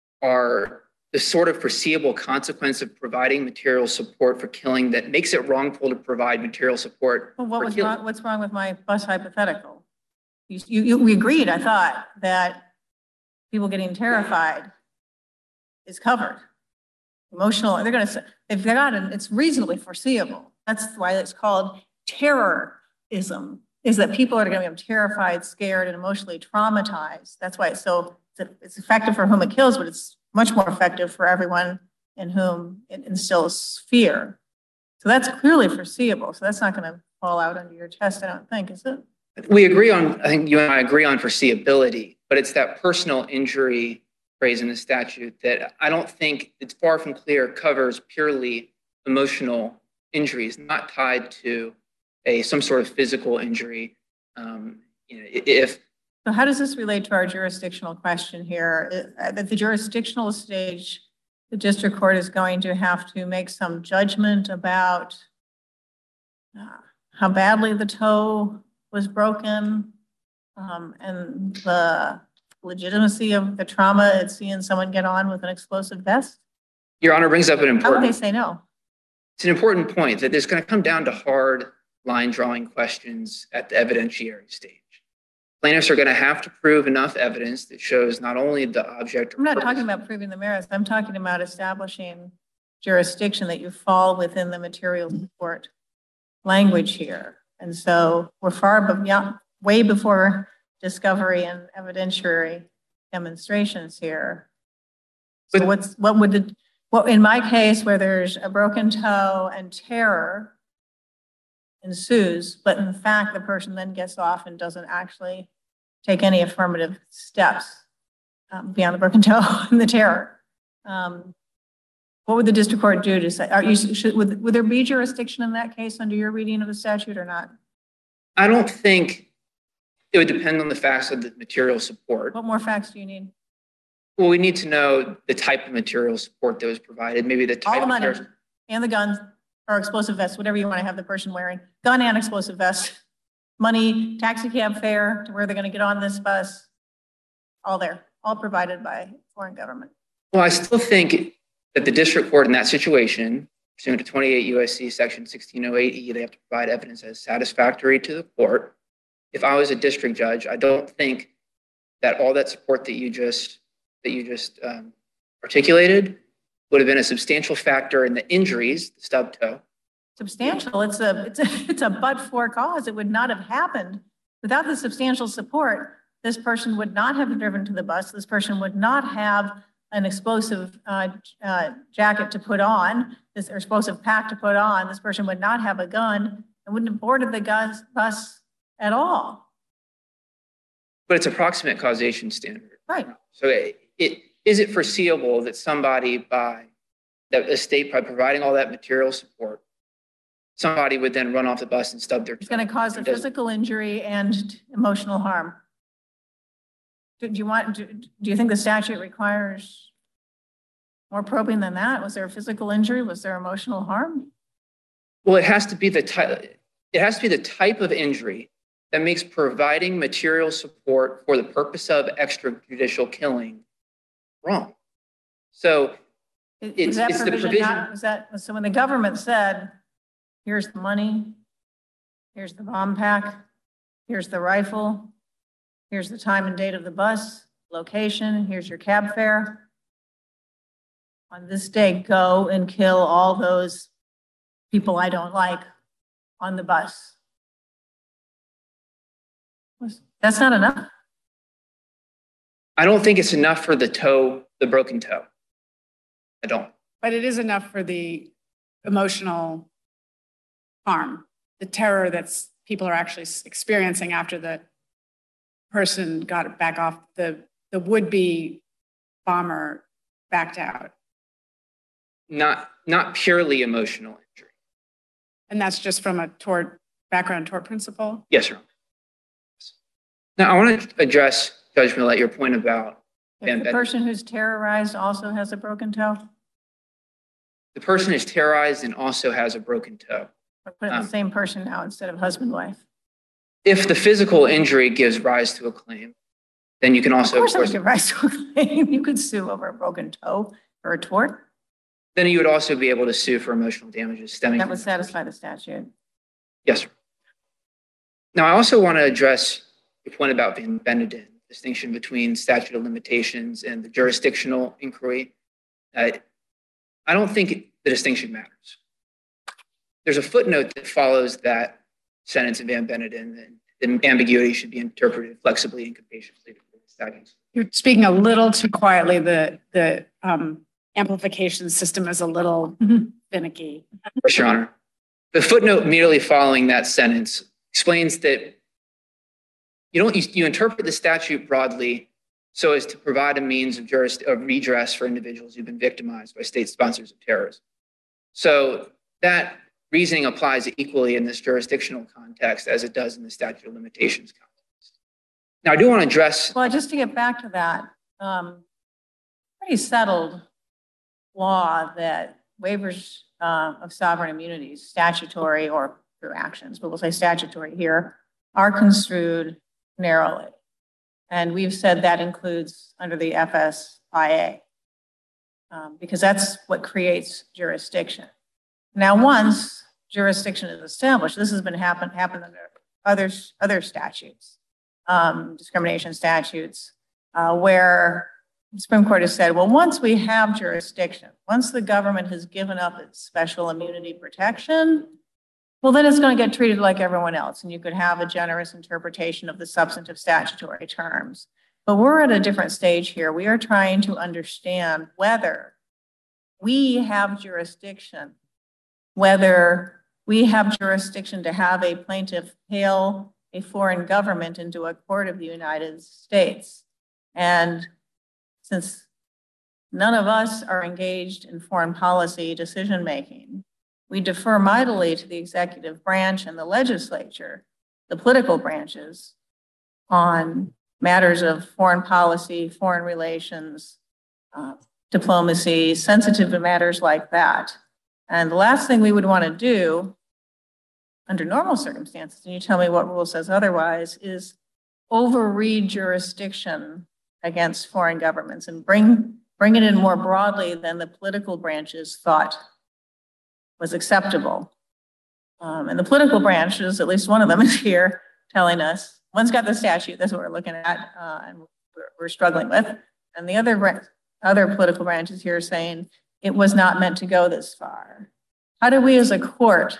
are the sort of foreseeable consequence of providing material support for killing that makes it wrongful to provide material support. Well, what for was killing. wrong, what's wrong with my bus hypothetical? You, you, you, we agreed, I thought, that people getting terrified is covered. Emotional, they're going to, if they got it, it's reasonably foreseeable. That's why it's called terrorism, is that people are going to be terrified, scared, and emotionally traumatized. That's why it's so, it's effective for whom it kills, but it's much more effective for everyone in whom it instills fear. So that's clearly foreseeable. So that's not going to fall out under your test, I don't think, is it? We agree on, I think you and I agree on foreseeability, but it's that personal injury phrase in the statute that I don't think, it's far from clear, covers purely emotional injuries, not tied to a some sort of physical injury. Um, you know, if So how does this relate to our jurisdictional question here? At the jurisdictional stage, the district court is going to have to make some judgment about uh, how badly the toe was broken um, and the legitimacy of the trauma at seeing someone get on with an explosive vest? Your Honor brings up an important. How would they say no? It's an important point that there's going to come down to hard line drawing questions at the evidentiary stage. Plaintiffs are going to have to prove enough evidence that shows not only the object. I'm not talking about proving the merits. I'm talking about establishing jurisdiction, that you fall within the material support language here. And so we're far, but yeah, way before discovery and evidentiary demonstrations here. So But, what's, what would the, well, in my case where there's a broken toe and terror ensues, but in fact, the person then gets off and doesn't actually take any affirmative steps um, beyond the broken toe and the terror. Um, what would the district court do to say, are you, should, would, would there be jurisdiction in that case under your reading of the statute or not? I don't think it would depend on the facts of the material support. What more facts do you need? Well, we need to know the type of material support that was provided, maybe the type All the money of and the guns or explosive vests, whatever you want to have the person wearing, gun and explosive vest, money, taxi cab fare to where they're going to get on this bus, all there, all provided by foreign government. Well, I still think that the district court in that situation, pursuant to twenty-eight U S C section sixteen oh eight E, they have to provide evidence as satisfactory to the court. If I was a district judge, I don't think that all that support that you just that you just um, articulated would have been a substantial factor in the injuries, the stub toe. Substantial. It's a it's a it's a but-for cause. It would not have happened without the substantial support. This person would not have driven to the bus. This person would not have an explosive uh, uh, jacket to put on, this or explosive pack to put on. This person would not have a gun and wouldn't have boarded the gus, bus at all. But it's approximate causation standard. Right. So it, it is it foreseeable that somebody by that the state by providing all that material support, somebody would then run off the bus and stub their toe? It's going to cause a physical injury and emotional harm. Do, do you want? Do, do you think the statute requires more probing than that? Was there a physical injury? Was there emotional harm? Well, it has to be the type. It has to be the type of injury that makes providing material support for the purpose of extrajudicial killing wrong. So Is, it's, is that it's the provision provision. not, was that, so when the government said, here's the money, here's the bomb pack, here's the rifle, here's the time and date of the bus, location, here's your cab fare. On this day, go and kill all those people I don't like on the bus. That's not enough. I don't think it's enough for the toe, the broken toe. I don't. But it is enough for the emotional harm, the terror that's people are actually experiencing after the person got back off, the, the would-be bomber backed out. Not, not purely emotional injury. And that's just from a tort, background tort principle? Yes, Your Honor. Now, I want to address, Judge Millett, your point about If the person who's terrorized also has a broken toe? the person is terrorized and also has a broken toe. Or put it in the same person now instead of husband, wife? If the physical injury gives rise to a claim, then you can also, Of course, it would give rise to a claim. You could sue over a broken toe for a tort. then you would also be able to sue for emotional damages stemming That from would satisfy the statute. Yes, sir. Now, I also want to address your point about Van Beneden, distinction between statute of limitations and the jurisdictional inquiry. Uh, I don't think the distinction matters. There's a footnote that follows that sentence in Van Beneden that the ambiguity should be interpreted flexibly and capaciously to the statutes. You're speaking a little too quietly. The, the um, amplification system is a little finicky. Yes, Your Honor. The footnote immediately following that sentence explains that you don't you, you interpret the statute broadly so as to provide a means of, juris, of redress for individuals who've been victimized by state sponsors of terrorism. So that reasoning applies equally in this jurisdictional context as it does in the statute of limitations context. Now, I do want to address. Well, just to get back to that, um, pretty settled law that waivers uh, of sovereign immunities, statutory or through actions, but we'll say statutory here, are construed narrowly. And we've said that includes under the F S I A, um, because that's what creates jurisdiction. Now, once jurisdiction is established, this has been happen, happen under other, other statutes, um, discrimination statutes, uh, where the Supreme Court has said, well, once we have jurisdiction, once the government has given up its special immunity protection, well, then it's going to get treated like everyone else, and you could have a generous interpretation of the substantive statutory terms. But we're at a different stage here. We are trying to understand whether we have jurisdiction, whether we have jurisdiction to have a plaintiff hail a foreign government into a court of the United States. And since none of us are engaged in foreign policy decision-making, we defer mightily to the executive branch and the legislature, the political branches, on matters of foreign policy, foreign relations, uh, diplomacy, sensitive to matters like that. And the last thing we would want to do under normal circumstances, and you tell me what rule says otherwise, is overread jurisdiction against foreign governments and bring, bring it in more broadly than the political branches thought was acceptable. Um, and the political branches, at least one of them is here telling us, one's got the statute, that's what we're looking at, uh, and we're, we're struggling with. And the other, other political branches here saying it was not meant to go this far. How do we as a court,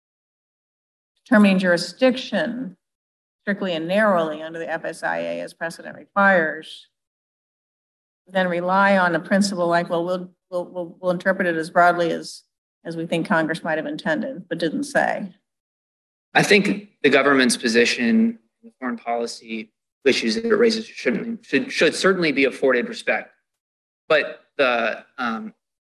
determining jurisdiction strictly and narrowly under the F S I A as precedent requires, then rely on a principle like, well, we'll, we'll, we'll, we'll interpret it as broadly as as we think Congress might have intended, but didn't say? I think the government's position in the foreign policy issues that it raises should, should, should certainly be afforded respect. But the um,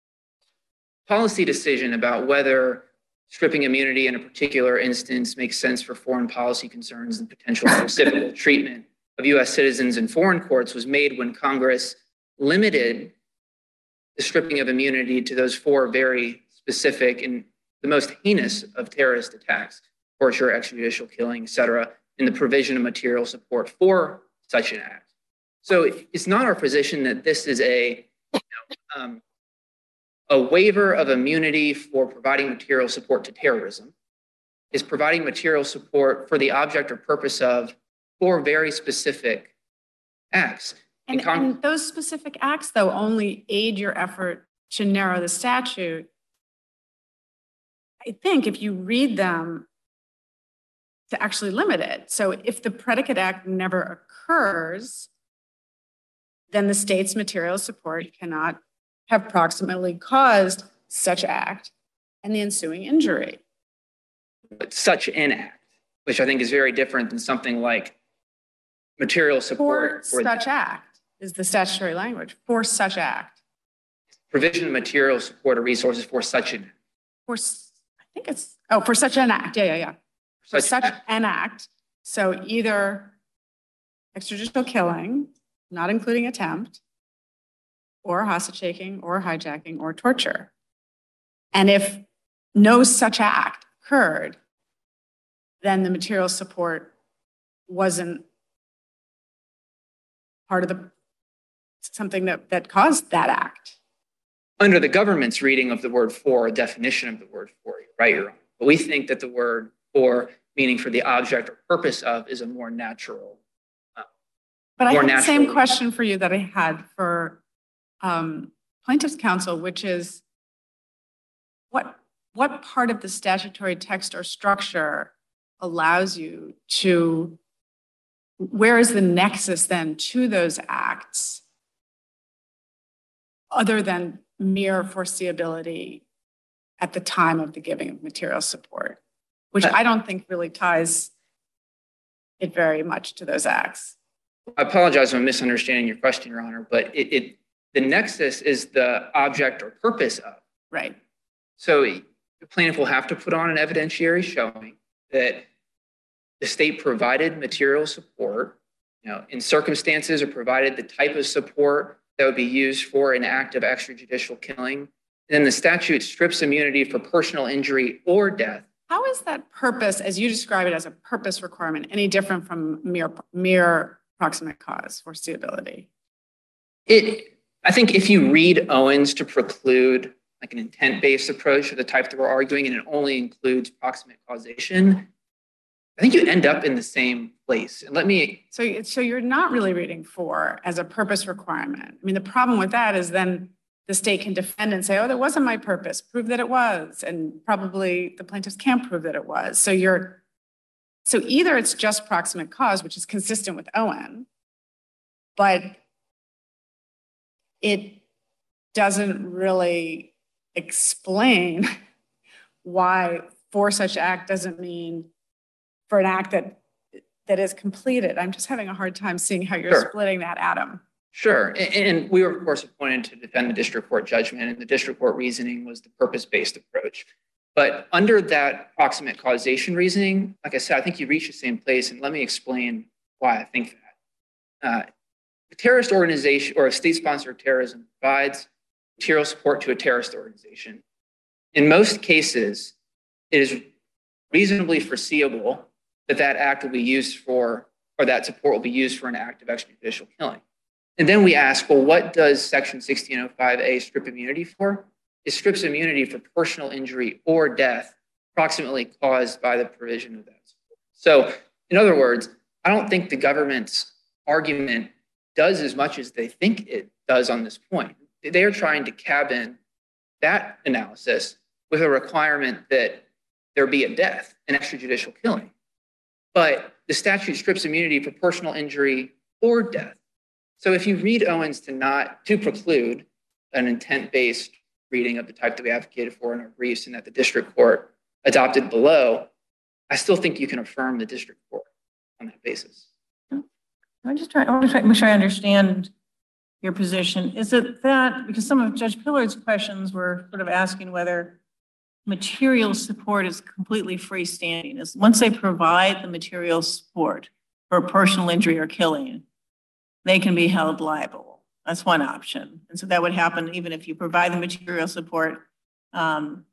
policy decision about whether stripping immunity in a particular instance makes sense for foreign policy concerns and potential reciprocal treatment of U S citizens in foreign courts was made when Congress limited the stripping of immunity to those four very specific and the most heinous of terrorist attacks, torture, extrajudicial killing, et cetera, in the provision of material support for such an act. So it's not our position that this is a, you know, um, a waiver of immunity for providing material support to terrorism. Is providing material support for the object or purpose of four very specific acts. And, and, and those specific acts, though, only aid your effort to narrow the statute. I think if you read them to actually limit it. So if the predicate act never occurs, then the state's material support cannot have proximately caused such act and the ensuing injury. But such an act, which I think is very different than something like material support. For such act is the statutory language, for such act. Provision of material support or resources for such an. For, I think it's, oh, for such an act, yeah, yeah, yeah. For Such such an act, so either extrajudicial killing, not including attempt, or hostage taking, or hijacking, or torture. And if no such act occurred, then the material support wasn't part of the, something that, that caused that act. Under the government's reading of the word for, a definition of the word for, right, Your Honor. But we think that the word for, meaning for the object or purpose of, is a more natural. Uh, but more I have the same natural. question for you that I had for um, plaintiff's counsel, which is what, what part of the statutory text or structure allows you to, where is the nexus then to those acts other than mere foreseeability at the time of the giving of material support, which I don't think really ties it very much to those acts. I apologize if I'm misunderstanding your question, Your Honor, but it, it the nexus is the object or purpose of. Right. So the plaintiff will have to put on an evidentiary showing that the state provided material support, you know, in circumstances or provided the type of support that would be used for an act of extrajudicial killing. Then the statute strips immunity for personal injury or death. How is that purpose, as you describe it as a purpose requirement, any different from mere, mere proximate cause, foreseeability? It, I think if you read Owens to preclude like an intent-based approach to the type that we're arguing, and it only includes proximate causation, I think you end up in the same place. And let me. So, so you're not really reading for as a purpose requirement. I mean, the problem with that is then the state can defend and say, oh, that wasn't my purpose, prove that it was. And probably the plaintiffs can't prove that it was. So you're, so either it's just proximate cause, which is consistent with Owen, but it doesn't really explain why for such act doesn't mean for an act that that is completed. I'm just having a hard time seeing how you're Sure. splitting that atom. Sure. And, and we were, of course, appointed to defend the district court judgment, and the district court reasoning was the purpose-based approach. But under that proximate causation reasoning, like I said, I think you reach the same place, and let me explain why I think that. Uh, a terrorist organization or a state-sponsored terrorism provides material support to a terrorist organization. In most cases, it is reasonably foreseeable that that act will be used for, or that support will be used for an act of extrajudicial killing. And then we ask, well, what does Section sixteen oh five A strip immunity for? It strips immunity for personal injury or death approximately caused by the provision of that support. So, in other words, I don't think the government's argument does as much as they think it does on this point. They are trying to cabin that analysis with a requirement that there be a death, an extrajudicial killing. But the statute strips immunity for personal injury or death. So if you read Owens to not, to preclude an intent-based reading of the type that we advocated for in our briefs and that the district court adopted below, I still think you can affirm the district court on that basis. I'm just trying, I want to try, make sure I understand your position. Is it that, because some of Judge Pillard's questions were sort of asking whether material support is completely freestanding. Is once they provide the material support for personal injury or killing, they can be held liable. That's one option. And so that would happen even if you provide the material support um,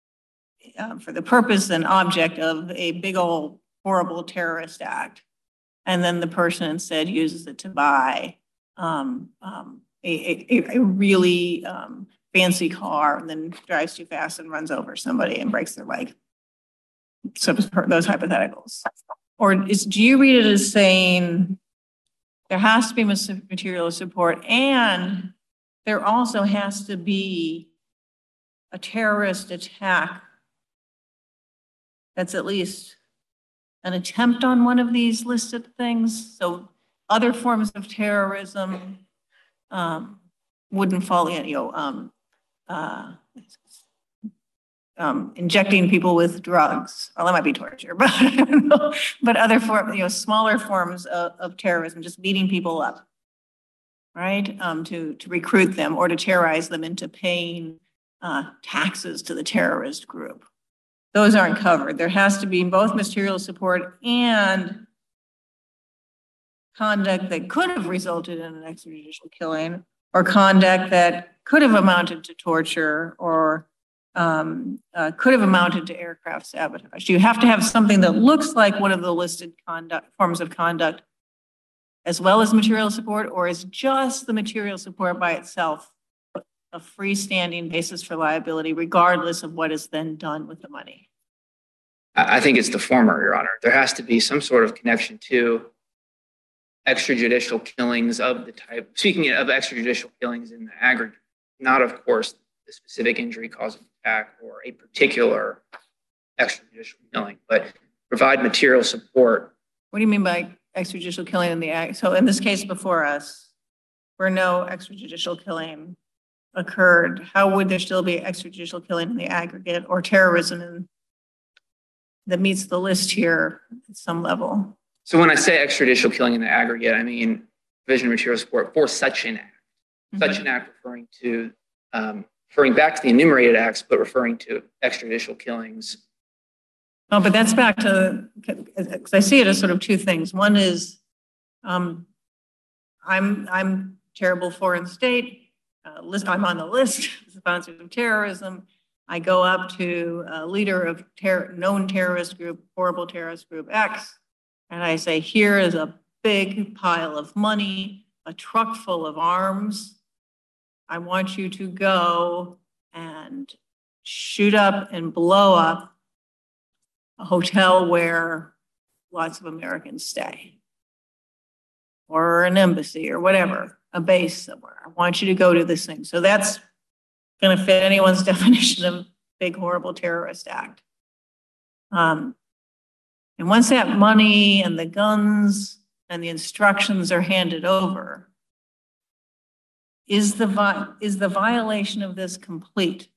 uh, for the purpose and object of a big old horrible terrorist act. And then the person instead uses it to buy um, um, a, a, a really um, fancy car and then drives too fast and runs over somebody and breaks their leg. So those hypotheticals. Or is, do you read it as saying there has to be material support and there also has to be a terrorist attack that's at least an attempt on one of these listed things? So other forms of terrorism, um, wouldn't fall in, you know, um, uh, um, injecting people with drugs. Well, that might be torture, but I don't know. But other form, you know, smaller forms of, of terrorism, just beating people up, right? Um, to to recruit them or to terrorize them into paying uh, taxes to the terrorist group. Those aren't covered. There has to be both material support and conduct that could have resulted in an extrajudicial killing, or conduct that could have amounted to torture, or um, uh, could have amounted to aircraft sabotage. You have to have something that looks like one of the listed conduct forms of conduct, as well as material support, or is just the material support by itself a freestanding basis for liability, regardless of what is then done with the money? I think it's the former, Your Honor. There has to be some sort of connection to extrajudicial killings of the type, speaking of extrajudicial killings in the aggregate, not, of course, the specific injury causing attack or a particular extrajudicial killing, but provide material support. What do you mean by extrajudicial killing in the act? So in this case before us, where no extrajudicial killing occurred, how would there still be extrajudicial killing in the aggregate, or terrorism in, that meets the list here at some level? So when I say extrajudicial killing in the aggregate, I mean provision of material support for such an act. Mm-hmm. Such an act referring to, um, referring back to the enumerated acts, but referring to extrajudicial killings. Oh, but that's back to, because I see it as sort of two things. One is, um, I'm I'm terrible foreign state. Uh, list, I'm on the list of sponsors of terrorism. I go up to a leader of ter known terrorist group, horrible terrorist group X, and I say, here is a big pile of money, a truck full of arms. I want you to go and shoot up and blow up a hotel where lots of Americans stay, or an embassy, or whatever, a base somewhere. I want you to go to this thing. So that's going to fit anyone's definition of big, horrible terrorist act. Um, and once that money and the guns and the instructions are handed over, is the, vi is the violation of this complete?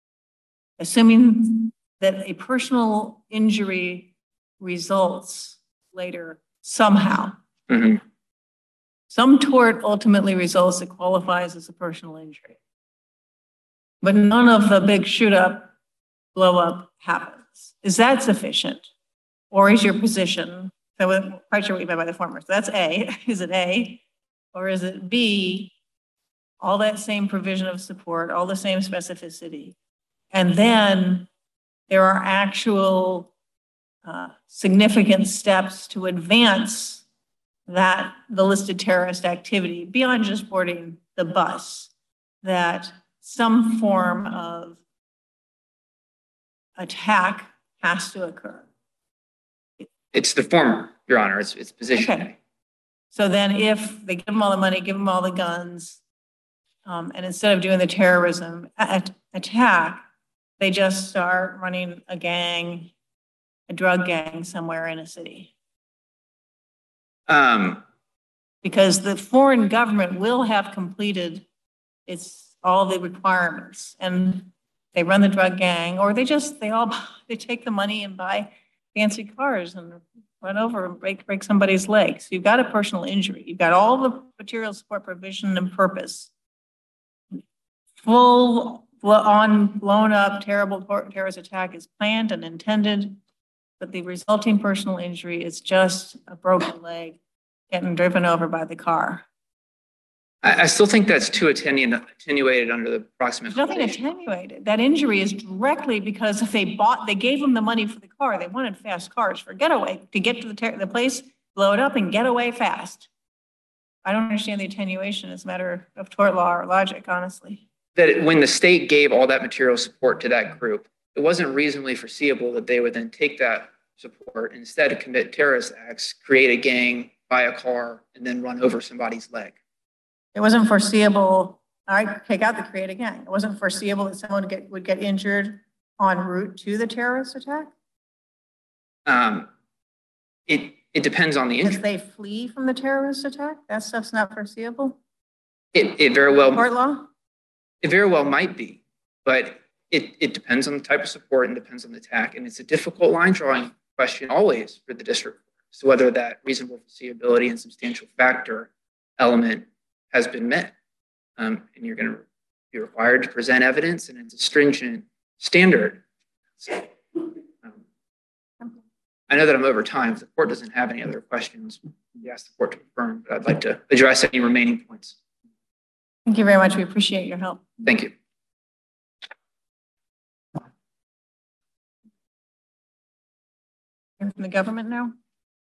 Assuming that a personal injury results later somehow. Mm-hmm. Some tort ultimately results that qualifies as a personal injury. But none of the big shoot up, blow up happens. Is that sufficient? Or is your position, so I'm quite sure what you meant by the former. So that's A, is it A? Or is it B, all that same provision of support, all the same specificity? And then there are actual uh, significant steps to advance that the listed terrorist activity beyond just boarding the bus, that some form of attack has to occur. It's the former, Your Honor. It's, it's position Okay. A. So then if they give them all the money, give them all the guns, um, and instead of doing the terrorism at attack, they just start running a gang, a drug gang somewhere in a city. Um, Because the foreign government will have completed its all the requirements, and they run the drug gang, or they just they all they take the money and buy fancy cars and run over and break break somebody's leg. So you've got a personal injury. You've got all the material support, provision, and purpose. Full on blown up terrible terrorist attack is planned and intended, but the resulting personal injury is just a broken leg getting driven over by the car. I, I still think that's too attenu attenuated under the proximate. There's nothing attenuated. That injury is directly because if they bought, they gave them the money for the car. They wanted fast cars for getaway to get to the, ter the place, blow it up, and get away fast. I don't understand the attenuation as a matter of tort law or logic, honestly. That when the state gave all that material support to that group, it wasn't reasonably foreseeable that they would then take that support and instead commit terrorist acts, create a gang, buy a car, and then run over somebody's leg. It wasn't foreseeable. I take out the create a gang. It wasn't foreseeable that someone would get, would get injured en route to the terrorist attack. Um, it it depends on the Because injury. they flee from the terrorist attack. That stuff's not foreseeable. It, it very well, Tort law? it very well might be, but it, it depends on the type of support and depends on the tack. And it's a difficult line drawing question always for the district. So whether that reasonable foreseeability and substantial factor element has been met. Um, and you're going to be required to present evidence, and it's a stringent standard. So, um, I know that I'm over time. If the court doesn't have any other questions, we ask the court to affirm, but I'd like to address any remaining points. Thank you very much. We appreciate your help. Thank you. From the government now?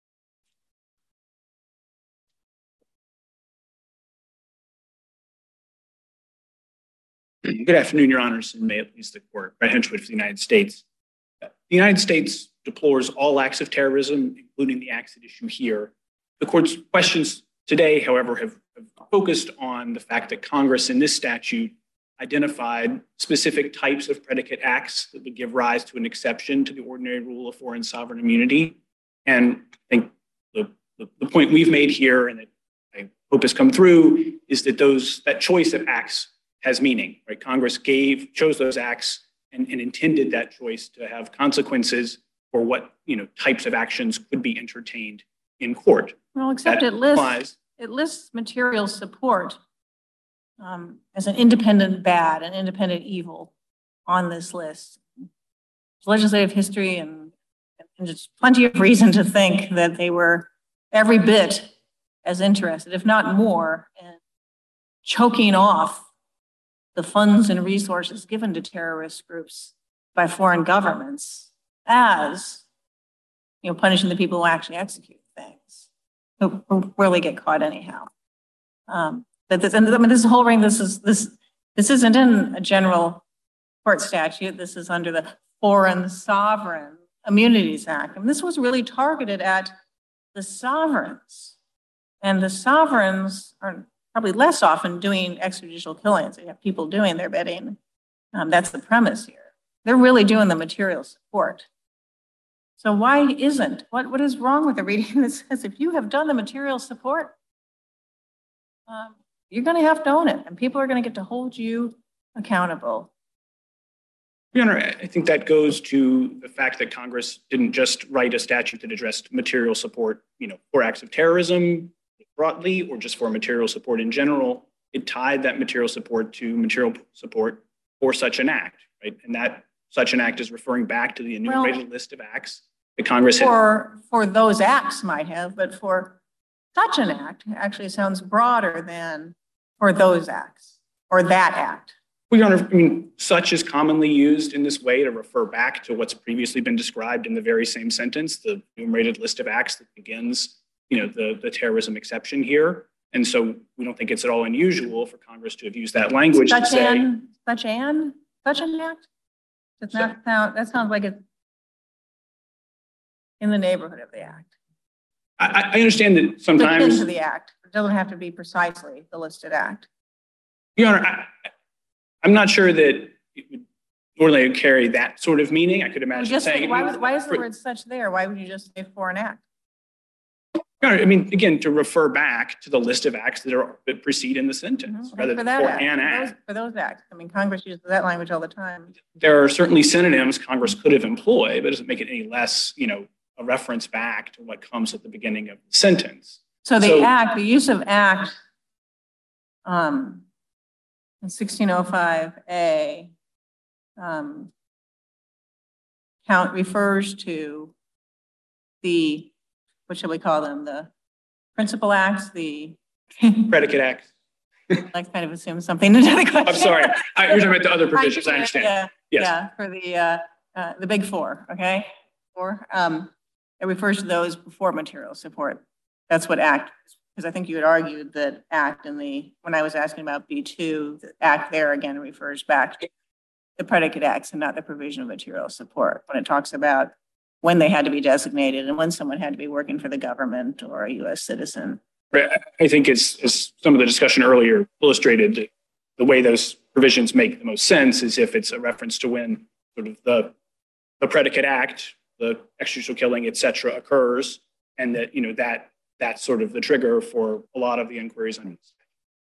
Good afternoon, Your Honors, and may it please the court. Brett Henchwood for the United States. The United States deplores all acts of terrorism, including the acts at issue here. The court's questions today, however, have, have focused on the fact that Congress in this statute identified specific types of predicate acts that would give rise to an exception to the ordinary rule of foreign sovereign immunity. And I think the, the, the point we've made here, and that I hope has come through, is that those that choice of acts has meaning, right? Congress gave, chose those acts and, and intended that choice to have consequences for what, you know, types of actions could be entertained in court. Well, except That it lists, applies. it lists material support um, as an independent bad, an independent evil on this list. Legislative history and, and just plenty of reason to think that they were every bit as interested, if not more, in choking off the funds and resources given to terrorist groups by foreign governments as, you know, punishing the people who actually execute things, who, who really get caught anyhow. Um, that this, and I mean, this whole ring, this is this this isn't in a general court statute. This is under the Foreign Sovereign Immunities Act, and this was really targeted at the sovereigns, and the sovereigns are probably less often doing extrajudicial killings. They have people doing their bidding. Um, that's the premise here. They're really doing the material support. So why isn't, what, what is wrong with the reading that says if you have done the material support, um, you're gonna have to own it and people are gonna get to hold you accountable. Your Honor, I think that goes to the fact that Congress didn't just write a statute that addressed material support, you know, for acts of terrorism broadly, or just for material support in general. It tied that material support to material support for such an act, right? And that such an act is referring back to the enumerated well, list of acts that Congress had. For, for those acts might have, but for such an act actually sounds broader than for those acts or that act. Well, Your Honor, I mean, such is commonly used in this way to refer back to what's previously been described in the very same sentence, the enumerated list of acts that begins, you know, the, the terrorism exception here. And so we don't think it's at all unusual for Congress to have used that language such to say. An, such an, such an act? Does so, that sound, that sounds like it's in the neighborhood of the act. I, I understand that sometimes. It's into the act. It doesn't have to be precisely the listed act. Your Honor, I, I'm not sure that it would normally carry that sort of meaning. I could imagine just saying. Say, why, was, why is the for, word such there? Why would you just say for an act? I mean, again, to refer back to the list of acts that are that precede in the sentence, mm-hmm. rather than for act. an act. For those, for those acts. I mean, Congress uses that language all the time. There are certainly synonyms Congress could have employed, but it doesn't make it any less, you know, a reference back to what comes at the beginning of the sentence. So the so, act, the use of act um, in sixteen oh five A um, count refers to the, what shall we call them? The principal acts, the predicate acts. I kind of assume something into the question. I'm sorry. I, you're talking about the other provisions. I, I understand. Yeah, yes. yeah, for the uh, uh, the big four. Okay, four. Um, it refers to those before material support. That's what act. Because I think you had argued that act in the when I was asking about B two, the act there again refers back to the predicate acts and not the provision of material support when it talks about when they had to be designated and when someone had to be working for the government or a U S citizen. Right. I think as, as some of the discussion earlier illustrated, the way those provisions make the most sense is if it's a reference to when sort of the, the predicate act, the extrajudicial killing, et cetera, occurs, and that, you know, that that's sort of the trigger for a lot of the inquiries on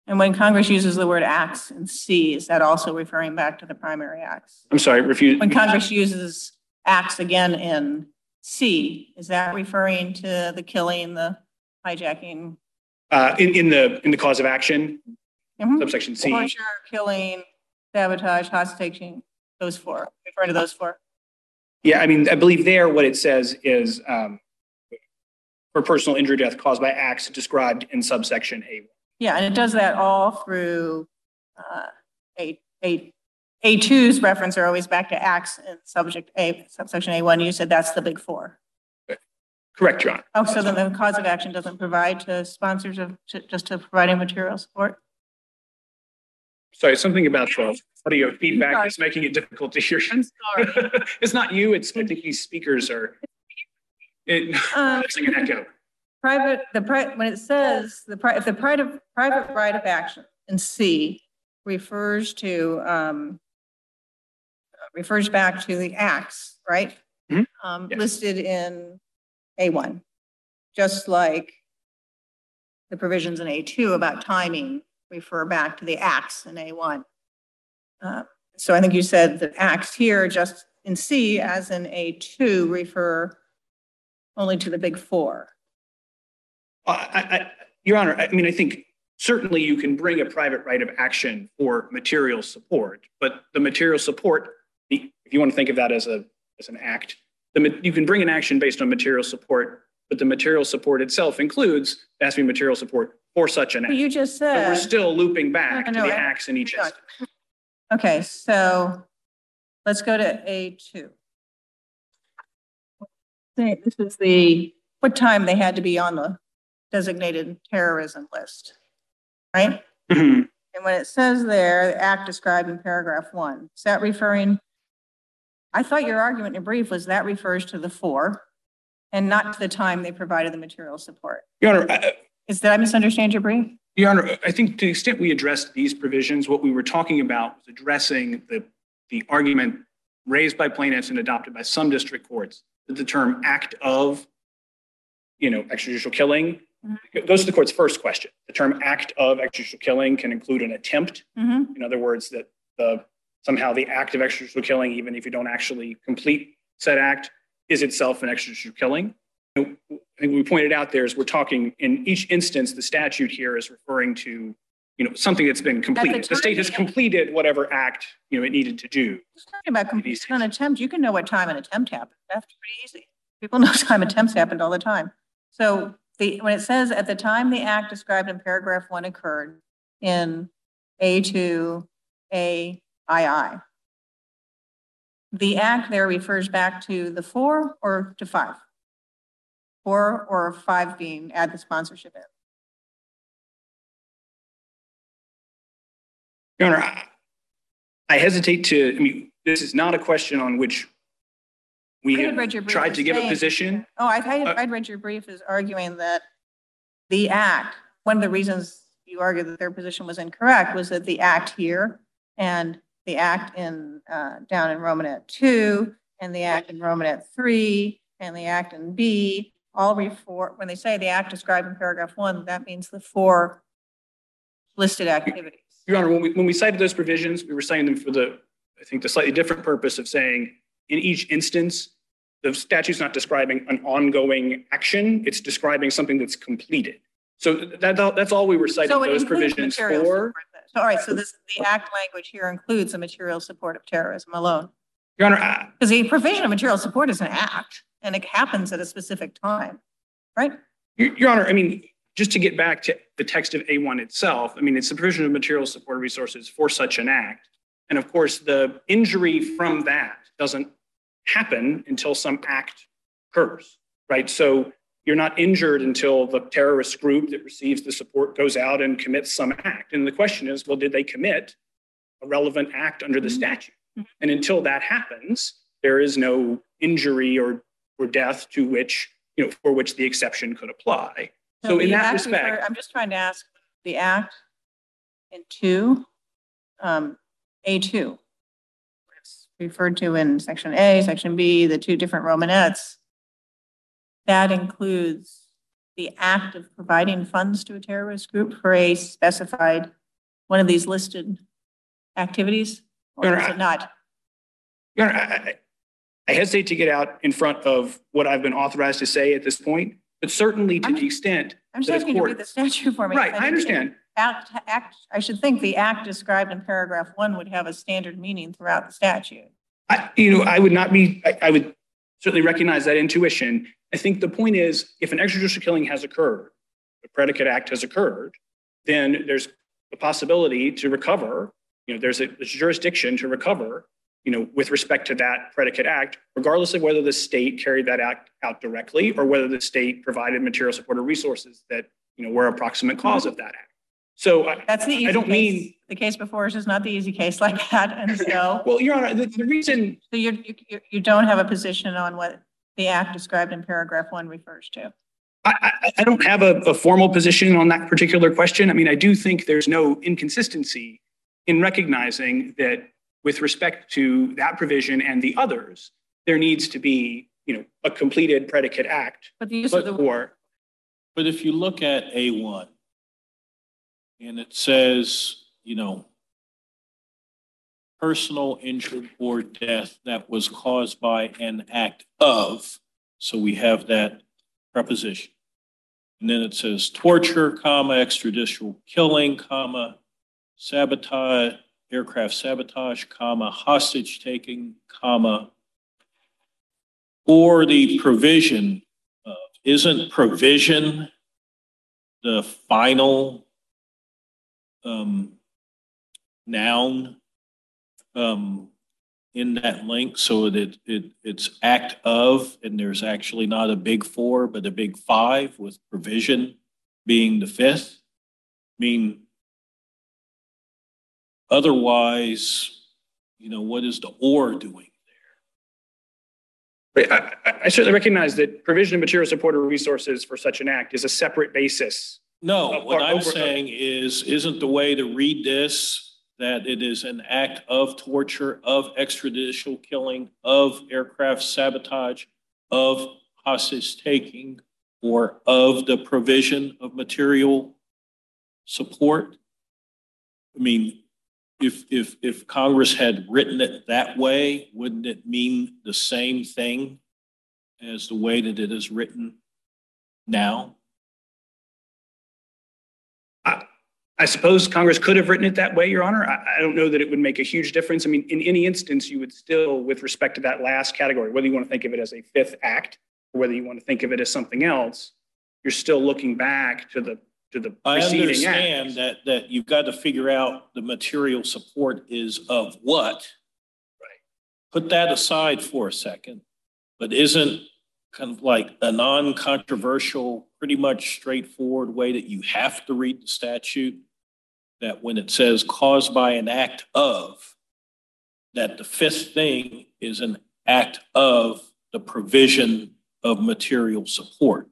And when Congress uses the word acts in C, is that also referring back to the primary acts? I'm sorry, refuse. When Congress uses acts again in C, is that referring to the killing, the hijacking? Uh, in, in the in the cause of action, Mhm. subsection C. Torture, killing, sabotage, hostage, those four, referring to those four. Yeah, I mean, I believe there what it says is um, for personal injury or death caused by acts described in subsection A. Yeah, and it does that all through uh, A, A, A2's reference are always back to acts in subject A, subsection A one. You said that's the big four. Correct, Your Honor. Oh, so then the cause of action doesn't provide to sponsors of, to, just to providing material support? Sorry, something about the audio feedback is making it difficult to hear. I'm sorry. It's not you, it's, I think these speakers are, it, Um, it's like an echo. Private, the pri, when it says the pri, if the private, private right of action in C refers to, um, refers back to the acts, right? Mhm. Um, Yes. listed in A one, just like the provisions in A two about timing refer back to the acts in A one. Uh, so I think you said the acts here just in C as in A two refer only to the big four. I, I, Your Honor, I mean, I think certainly you can bring a private right of action for material support, but the material support, if you want to think of that as a as an act, the, you can bring an action based on material support, but the material support itself includes there has to be material support for such an act. But you just So said. we're still looping back No, no, to no, the I- acts in each no. instance. Okay, so let's go to A two. Say This is the, what time they had to be on the designated terrorism list, right? Mhm. And when it says there, the act described in paragraph one, is that referring? I thought your argument in your brief was that refers to the four and not to the time they provided the material support. Your Honor, I, Is, did I misunderstand your brief? Your Honor, I think to the extent we addressed these provisions, what we were talking about was addressing the, the argument raised by plaintiffs and adopted by some district courts that the term act of, you know, extrajudicial killing Mhm. goes to the court's first question. The term act of extrajudicial killing can include an attempt. Mm-hmm. In other words, that the somehow the act of extrajudicial killing, even if you don't actually complete said act, is itself an extrajudicial killing. You know, I think we pointed out there is we're talking in each instance, the statute here is referring to, you know, something that's been completed. The time state has the- completed whatever act, you know, it needed to do. Just talking about completion an attempt, you can know what time an attempt happened. That's pretty easy. People know time attempts happened all the time. So the, when it says at the time the act described in paragraph one occurred in A two, A I I, the act there refers back to the four or to five? Four or five being add the sponsorship in? Your Honor, I- I hesitate to, I mean, this is not a question on which we I had have read your brief tried as to give a saying- position. Oh, I, I, Uh, I'd read your brief as arguing that the act, one of the reasons you argued that their position was incorrect was that the act here and the act in, uh, down in Romanet two and the act in Romanet three and the act in B all refer, when they say the act described in paragraph one, that means the four listed activities. Your Honor, when we, when we cited those provisions, we were citing them for the, I think, the slightly different purpose of saying in each instance, the statute's not describing an ongoing action, it's describing something that's completed. So that, that's all we were citing So it those includes provisions material for. support then. So, all right, so this, the act language here includes the material support of terrorism alone. Your Honor, I- Because the provision of material support is an act and it happens at a specific time, right? Your, Your Honor, I mean, just to get back to the text of A one itself, I mean, it's the provision of material support resources for such an act. And of course, the injury from that doesn't happen until some act occurs, right? So you're not injured until the terrorist group that receives the support goes out and commits some act. And the question is, well, did they commit a relevant act under the statute? And until that happens, there is no injury or, or death to which, you know, for which the exception could apply. So in the that act respect, refer- I'm just trying to ask the act in two, um, A two. It's referred to in section A, section B, the two different Romanettes. That includes the act of providing funds to a terrorist group for a specified one of these listed activities? Or Your is Honor, it not? Your Honor, I, I hesitate to get out in front of what I've been authorized to say at this point, but certainly to I'm- the extent I'm just that a asking you to court- read the statute for me. Right, I didn't think understand. Act, act, I should think the act described in paragraph one would have a standard meaning throughout the statute. I, you know, I would not be, I, I would certainly recognize that intuition. I think the point is, if an extrajudicial killing has occurred, the predicate act has occurred, then there's a possibility to recover. You know, there's a, there's a jurisdiction to recover, you know, with respect to that predicate act, regardless of whether the state carried that act out directly or whether the state provided material support or resources that, you know, were a proximate cause of that act. So I, That's the easy I don't case. mean, The case before us is not the easy case like that. And so, well, Your Honor, the, the reason, so you're, you, you- you don't have a position on what the act described in paragraph one refers to. I, I, I don't have a, a formal position on that particular question. I mean, I do think there's no inconsistency in recognizing that with respect to that provision and the others, there needs to be, you know, a completed predicate act. But the use of But the, for, But if you look at A one, and it says, you know, personal injury or death that was caused by an act of, so we have that preposition. And then it says torture, comma, extrajudicial killing, comma, sabotage, aircraft sabotage, comma, hostage taking, comma, or the provision of, isn't provision the final um, noun um, in that link, so that it, it's act of, and there's actually not a big four, but a big five, with provision being the fifth? I mean, otherwise, you know, what is the or doing? I, I, I certainly recognize that provision of material support or resources for such an act is a separate basis. No, what I'm Over- saying is, isn't the way to read this that it is an act of torture, of extrajudicial killing, of aircraft sabotage, of hostage taking, or of the provision of material support? I mean, if, if, if Congress had written it that way, wouldn't it mean the same thing as the way that it is written now? I suppose Congress could have written it that way, Your Honor. I, I don't know that it would make a huge difference. I mean, in any instance, you would still, with respect to that last category, whether you want to think of it as a fifth act or whether you want to think of it as something else, you're still looking back to the to the I preceding understand acts. that, that you've got to figure out the material support is of what. Right. Put that aside for a second, but isn't kind of like a non-controversial, pretty much straightforward way that you have to read the statute, that when it says caused by an act of, that the fifth thing is an act of the provision of material support?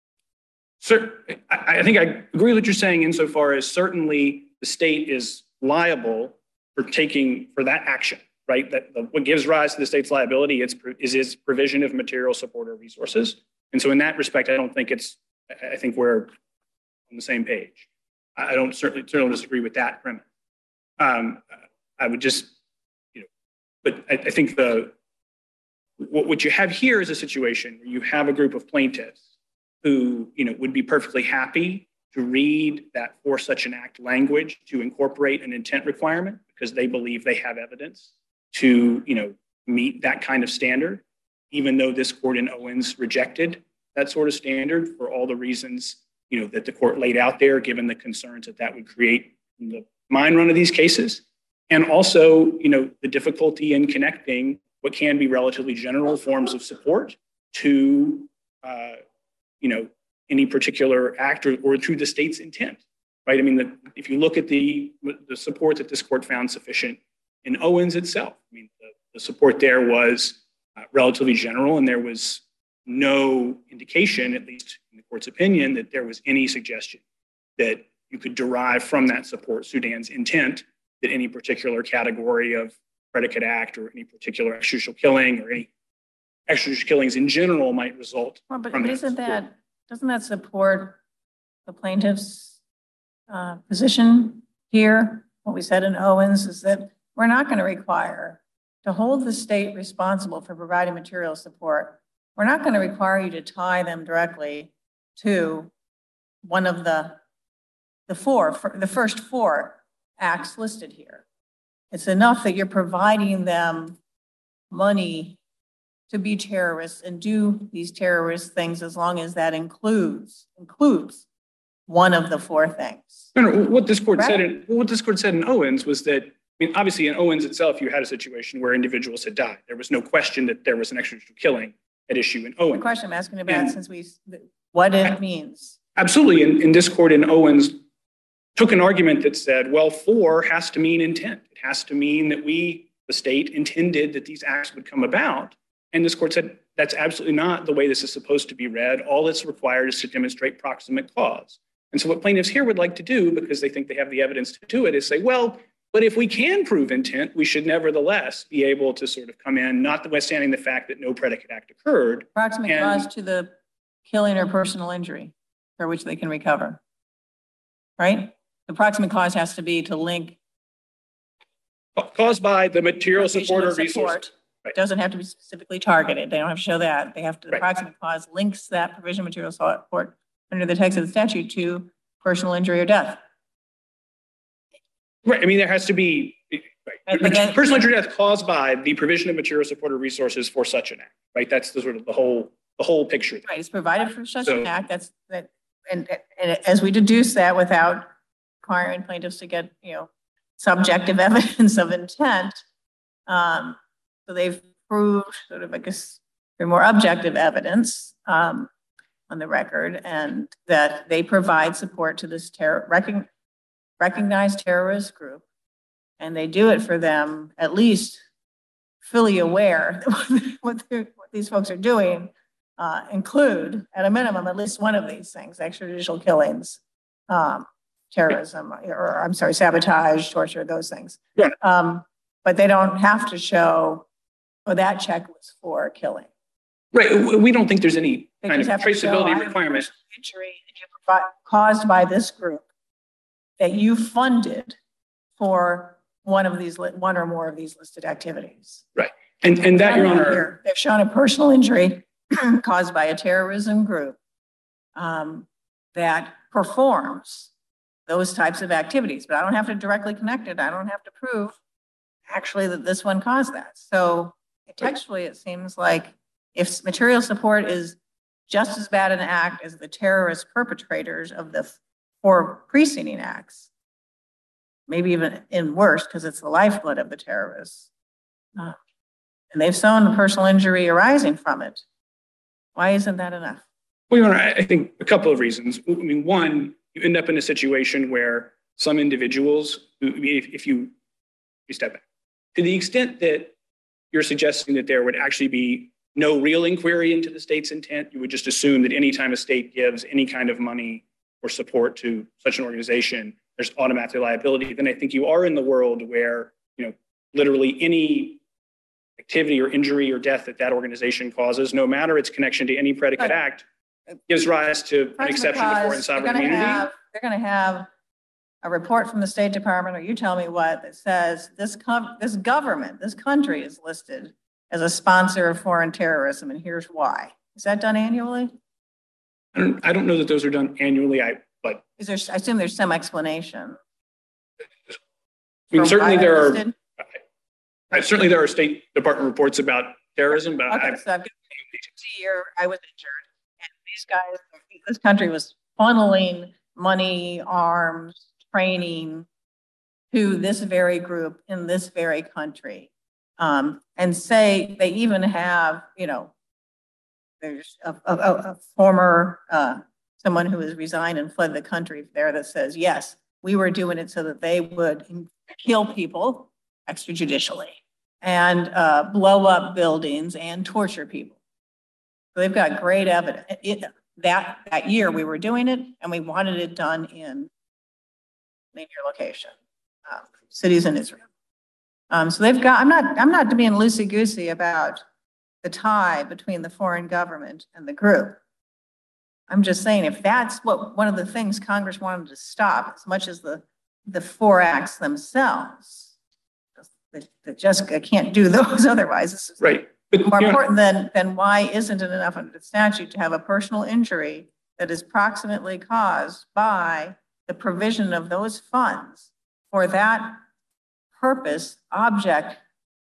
Sir, I, I think I agree with what you're saying insofar as certainly the state is liable for taking, for that action, right? That the, what gives rise to the state's liability it's, is its provision of material support or resources. And so in that respect, I don't think it's, I think we're on the same page. I don't certainly, certainly disagree with that premise. Um, I would just, you know, but I, I think the, what, what you have here is a situation where you have a group of plaintiffs who, you know, would be perfectly happy to read that for such an act language to incorporate an intent requirement because they believe they have evidence to, you know, meet that kind of standard, even though this court in Owens rejected that sort of standard for all the reasons, you know, that the court laid out there, given the concerns that that would create in the mine run of these cases. And also, you know, the difficulty in connecting what can be relatively general forms of support to, uh, you know, any particular act or, or through the state's intent, right? I mean, the, if you look at the, the support that this court found sufficient in Owens itself, I mean, the, the support there was uh, relatively general, and there was no indication, at least in the court's opinion, that there was any suggestion that you could derive from that support Sudan's intent that any particular category of predicate act or any particular extrajudicial killing or any extrajudicial killings in general might result Well, but from but that isn't support. that, doesn't that support the plaintiff's uh, position here? What we said in Owens is that we're not going to require to hold the state responsible for providing material support. We're not going to require you to tie them directly to one of the, the four, the first four acts listed here. It's enough that you're providing them money to be terrorists and do these terrorist things as long as that includes, includes one of the four things. No, no, what this court Right. said in, what this court said in Owens was that, I mean, obviously in Owens itself, you had a situation where individuals had died. There was no question that there was an extrajudicial killing at issue in The Owens. question I'm asking about, And- since we, what it means. Absolutely, and, and this court in Owens took an argument that said, well, four has to mean intent. It has to mean that we, the state, intended that these acts would come about. And this court said, that's absolutely not the way this is supposed to be read. All that's required is to demonstrate proximate cause. And so what plaintiffs here would like to do, because they think they have the evidence to do it, is say, well, but if we can prove intent, we should nevertheless be able to sort of come in, notwithstanding the fact that no predicate act occurred. Proximate And- cause to the killing or personal injury for which they can recover, right? The proximate cause has to be to link. Caused by the material support or provision of resource. support. Right. Doesn't have to be specifically targeted. They don't have to show that. They have to, the Right. proximate cause links that provision of material support under the text of the statute to personal injury or death. Right, I mean, there has to be, And right, then- personal injury or death caused by the provision of material support or resources for such an act, right? That's the sort of the whole, the whole picture. Right, it's provided for such So- an act, that's, that, and, and as we deduce that without requiring plaintiffs to get, you know, subjective evidence of intent, um, so they've proved sort of, I guess, they're more objective evidence, um, on the record, and that they provide support to this terror, recon, recognized terrorist group, and they do it for them, at least fully aware that what, they're- what these folks are doing uh, include, at a minimum, at least one of these things: extrajudicial killings, um, terrorism, or I'm sorry, sabotage, torture, those things. Yeah. Um, but they don't have to show, oh, that check was for killing. Right, w- we don't think there's any They kind of just have to show, I traceability have a requirement. personal injury that you provide, caused by this group that you funded for one of these, li- one or more of these listed activities. And, and that, Your Done Honor, here. They've shown a personal injury caused by a terrorism group um, that performs those types of activities, but I don't have to directly connect it. I don't have to prove actually that this one caused that. So textually, it seems like if material support is just as bad an act as the terrorist perpetrators of the four preceding acts, maybe even in worse because it's the lifeblood of the terrorists, uh, and they've shown the personal injury arising from it, why isn't that enough? well, Your Honor, I I think a couple of reasons. I mean, one, you end up in a situation where some individuals, who- I mean, if, if you, you step back, to the extent that you're suggesting that there would actually be no real inquiry into the state's intent, you would just assume that anytime a state gives any kind of money or support to such an organization, there's automatic liability. Then I think you are in the world where, you know, literally any activity or injury or death that that organization causes, no matter its connection to any predicate Right. act, gives rise to an Proximate exception to cause, foreign they're sovereign gonna immunity. have- They're going to have a report from the State Department, or you tell me what, that says this com- this government, this country is listed as a sponsor of foreign terrorism, and here's why. Is that done annually? I don't, I don't know that those are done annually, I, but Is there, I assume there's some explanation. I mean, for certainly why there they're are, listed? I- certainly there are State Department reports about terrorism, but Okay, I, so I've got a year I was injured, and these guys, this country was funneling money, arms, training to this very group in this very country. Um, and say they even have, you know, there's a, a, a a former, uh, someone who has resigned and fled the country there that says, yes, we were doing it so that they would kill people extrajudicially and uh, blow up buildings and torture people. So they've got great evidence. It, that, that year we were doing it and we wanted it done in, name your location, uh, cities in Israel. Um, so they've got, I'm not, I'm not being loosey-goosey about the tie between the foreign government and the group. I'm just saying, if that's what, one of the things Congress wanted to stop, as much as the, the four acts themselves, that, that Jessica can't do those otherwise. This is right. But, more you know, important than, than why isn't it enough under the statute to have a personal injury that is proximately caused by the provision of those funds for that purpose, object,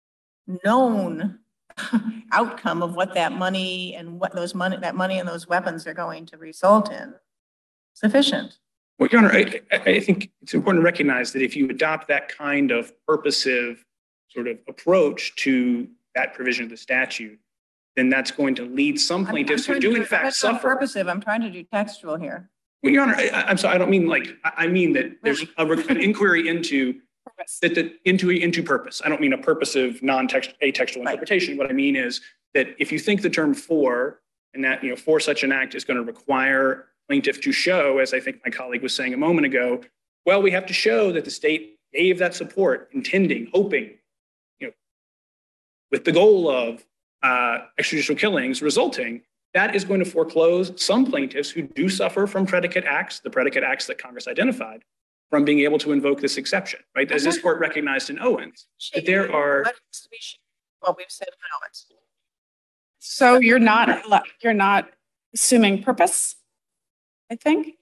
known outcome of what that money and what those money, that money and those weapons are going to result in sufficient? Well, Your Honor, I, I think it's important to recognize that if you adopt that kind of purposive sort of approach to that provision of the statute, then that's going to lead some plaintiffs who do in fact suffer. Purposive, I'm trying to do textual here. Well, Your Honor, I, I'm sorry, I don't mean like, I mean that there's a, an inquiry into that, that into into purpose. I don't mean a purposive non-text atextual interpretation. Right. What I mean is that if you think the term for, and that, you know, for such an act is going to require plaintiff to show, as I think my colleague was saying a moment ago, well, we have to show that the state gave that support, intending, hoping, you know, with the goal of uh, extrajudicial killings resulting, that is going to foreclose some plaintiffs who do suffer from predicate acts, the predicate acts that Congress identified, from being able to invoke this exception, right? As this court recognized in Owens, that there are. Well, we've said in Owens. So you're not, you're not assuming purpose, I think?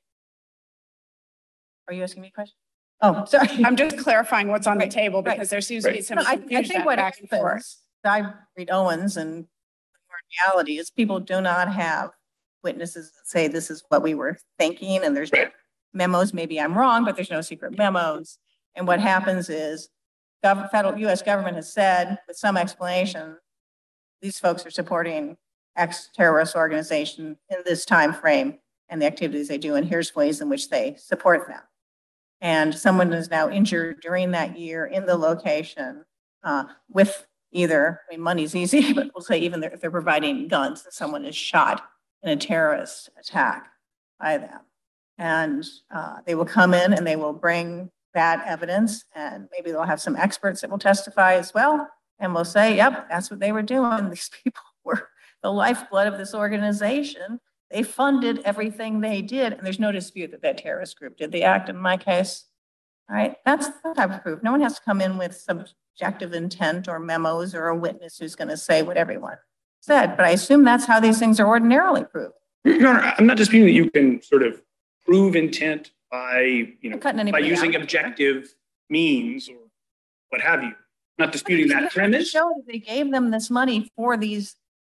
Are you asking me a question? Oh, sorry. I'm just clarifying what's on right, the table because right. there seems right. to be some no, I, I think what back and forth. I read Owens, and in reality is people do not have witnesses that say this is what we were thinking, and there's right. memos. Maybe I'm wrong, but there's no secret memos. And what happens is gov- federal U S government has said with some explanation, these folks are supporting X terrorist organization in this time frame and the activities they do, and here's ways in which they support them. And someone is now injured during that year in the location uh, with either, I mean, money's easy, but we'll say even if they're providing guns and someone is shot in a terrorist attack by them. And uh, they will come in and they will bring that evidence, and maybe they'll have some experts that will testify as well. And we'll say, yep, that's what they were doing. These people were the lifeblood of this organization. They funded everything they did. And there's no dispute that that terrorist group did the act in my case. All right, that's the type of proof. No one has to come in with subjective intent or memos or a witness who's going to say what everyone said. But I assume that's how these things are ordinarily proved. Your Honor, I'm not disputing that you can sort of prove intent by, you know, by using out. objective means or what have you. I'm not disputing that premise. Show that they gave them this money for these,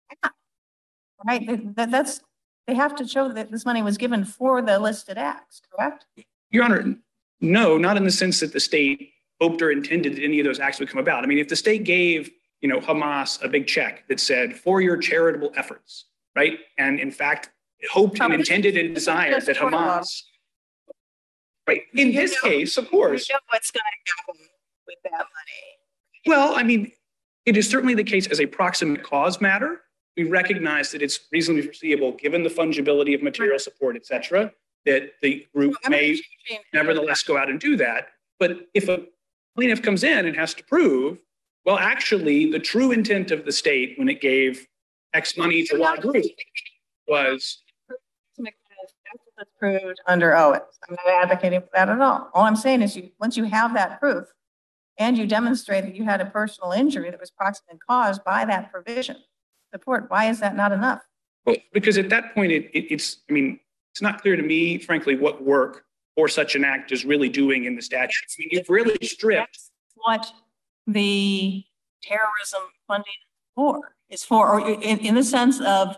right? That, that's, they have to show that this money was given for the listed acts, correct? Your Honor, no, not in the sense that the state hoped or intended that any of those acts would come about. I mean, if the state gave, you know, Hamas a big check that said, for your charitable efforts, right? And in fact, hoped and intended and desired that Hamas, right? In this case, of course. You know what's going to happen with that money. Well, I mean, it is certainly the case as a proximate cause matter. We recognize that it's reasonably foreseeable, given the fungibility of material support, et cetera, that the group well, may nevertheless go out and do that. But if a plaintiff comes in and has to prove, well, actually, the true intent of the state when it gave X money to Y group was. That's proved under Owens. I'm not advocating for that at all. All I'm saying is you, once you have that proof and you demonstrate that you had a personal injury that was proximately caused by that provision, support, why is that not enough? Well, because at that point, it, it, it's, I mean, it's not clear to me, frankly, what work for such an act is really doing in the statute. I mean, you've really stripped. That's what the terrorism funding for is for, or in, in the sense of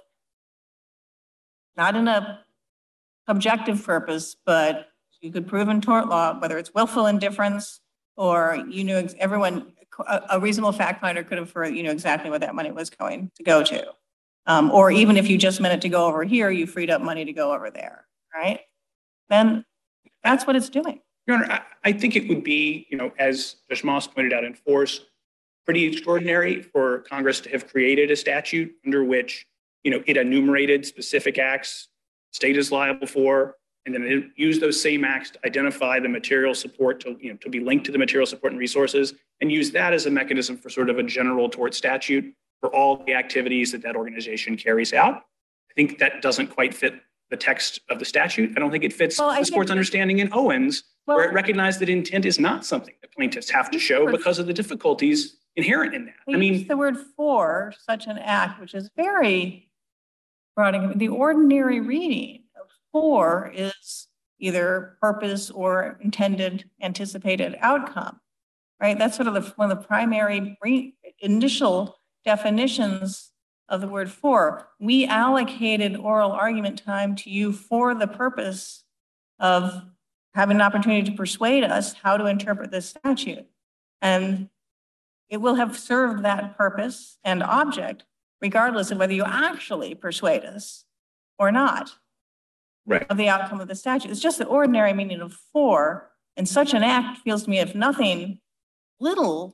not in a objective purpose, but you could prove in tort law, whether it's willful indifference or you knew everyone, a, a reasonable fact finder could have, you know, exactly what that money was going to go to. Um, or even if you just meant it to go over here, you freed up money to go over there, right? Then that's what it's doing. Your Honor, I, I think it would be, you know, as Judge Moss pointed out in force, pretty extraordinary for Congress to have created a statute under which, you know, it enumerated specific acts state is liable for, and then it use those same acts to identify the material support to, you know, to be linked to the material support and resources, and use that as a mechanism for sort of a general tort statute for all the activities that that organization carries out. I think that doesn't quite fit the text of the statute. I don't think it fits Well, I this think court's that- understanding in Owens, where Well- it recognized that intent is not something that plaintiffs have to show because of the difficulties inherent in that. They I use mean, the word for such an act, which is very broad. The ordinary reading of for is either purpose or intended anticipated outcome, right? That's sort of the, one of the primary re, initial definitions of the word for. We allocated oral argument time to you for the purpose of having an opportunity to persuade us how to interpret this statute. And it will have served that purpose and object, regardless of whether you actually persuade us or not right. of the outcome of the statute. It's just the ordinary meaning of for, and such an act feels to me, if nothing, little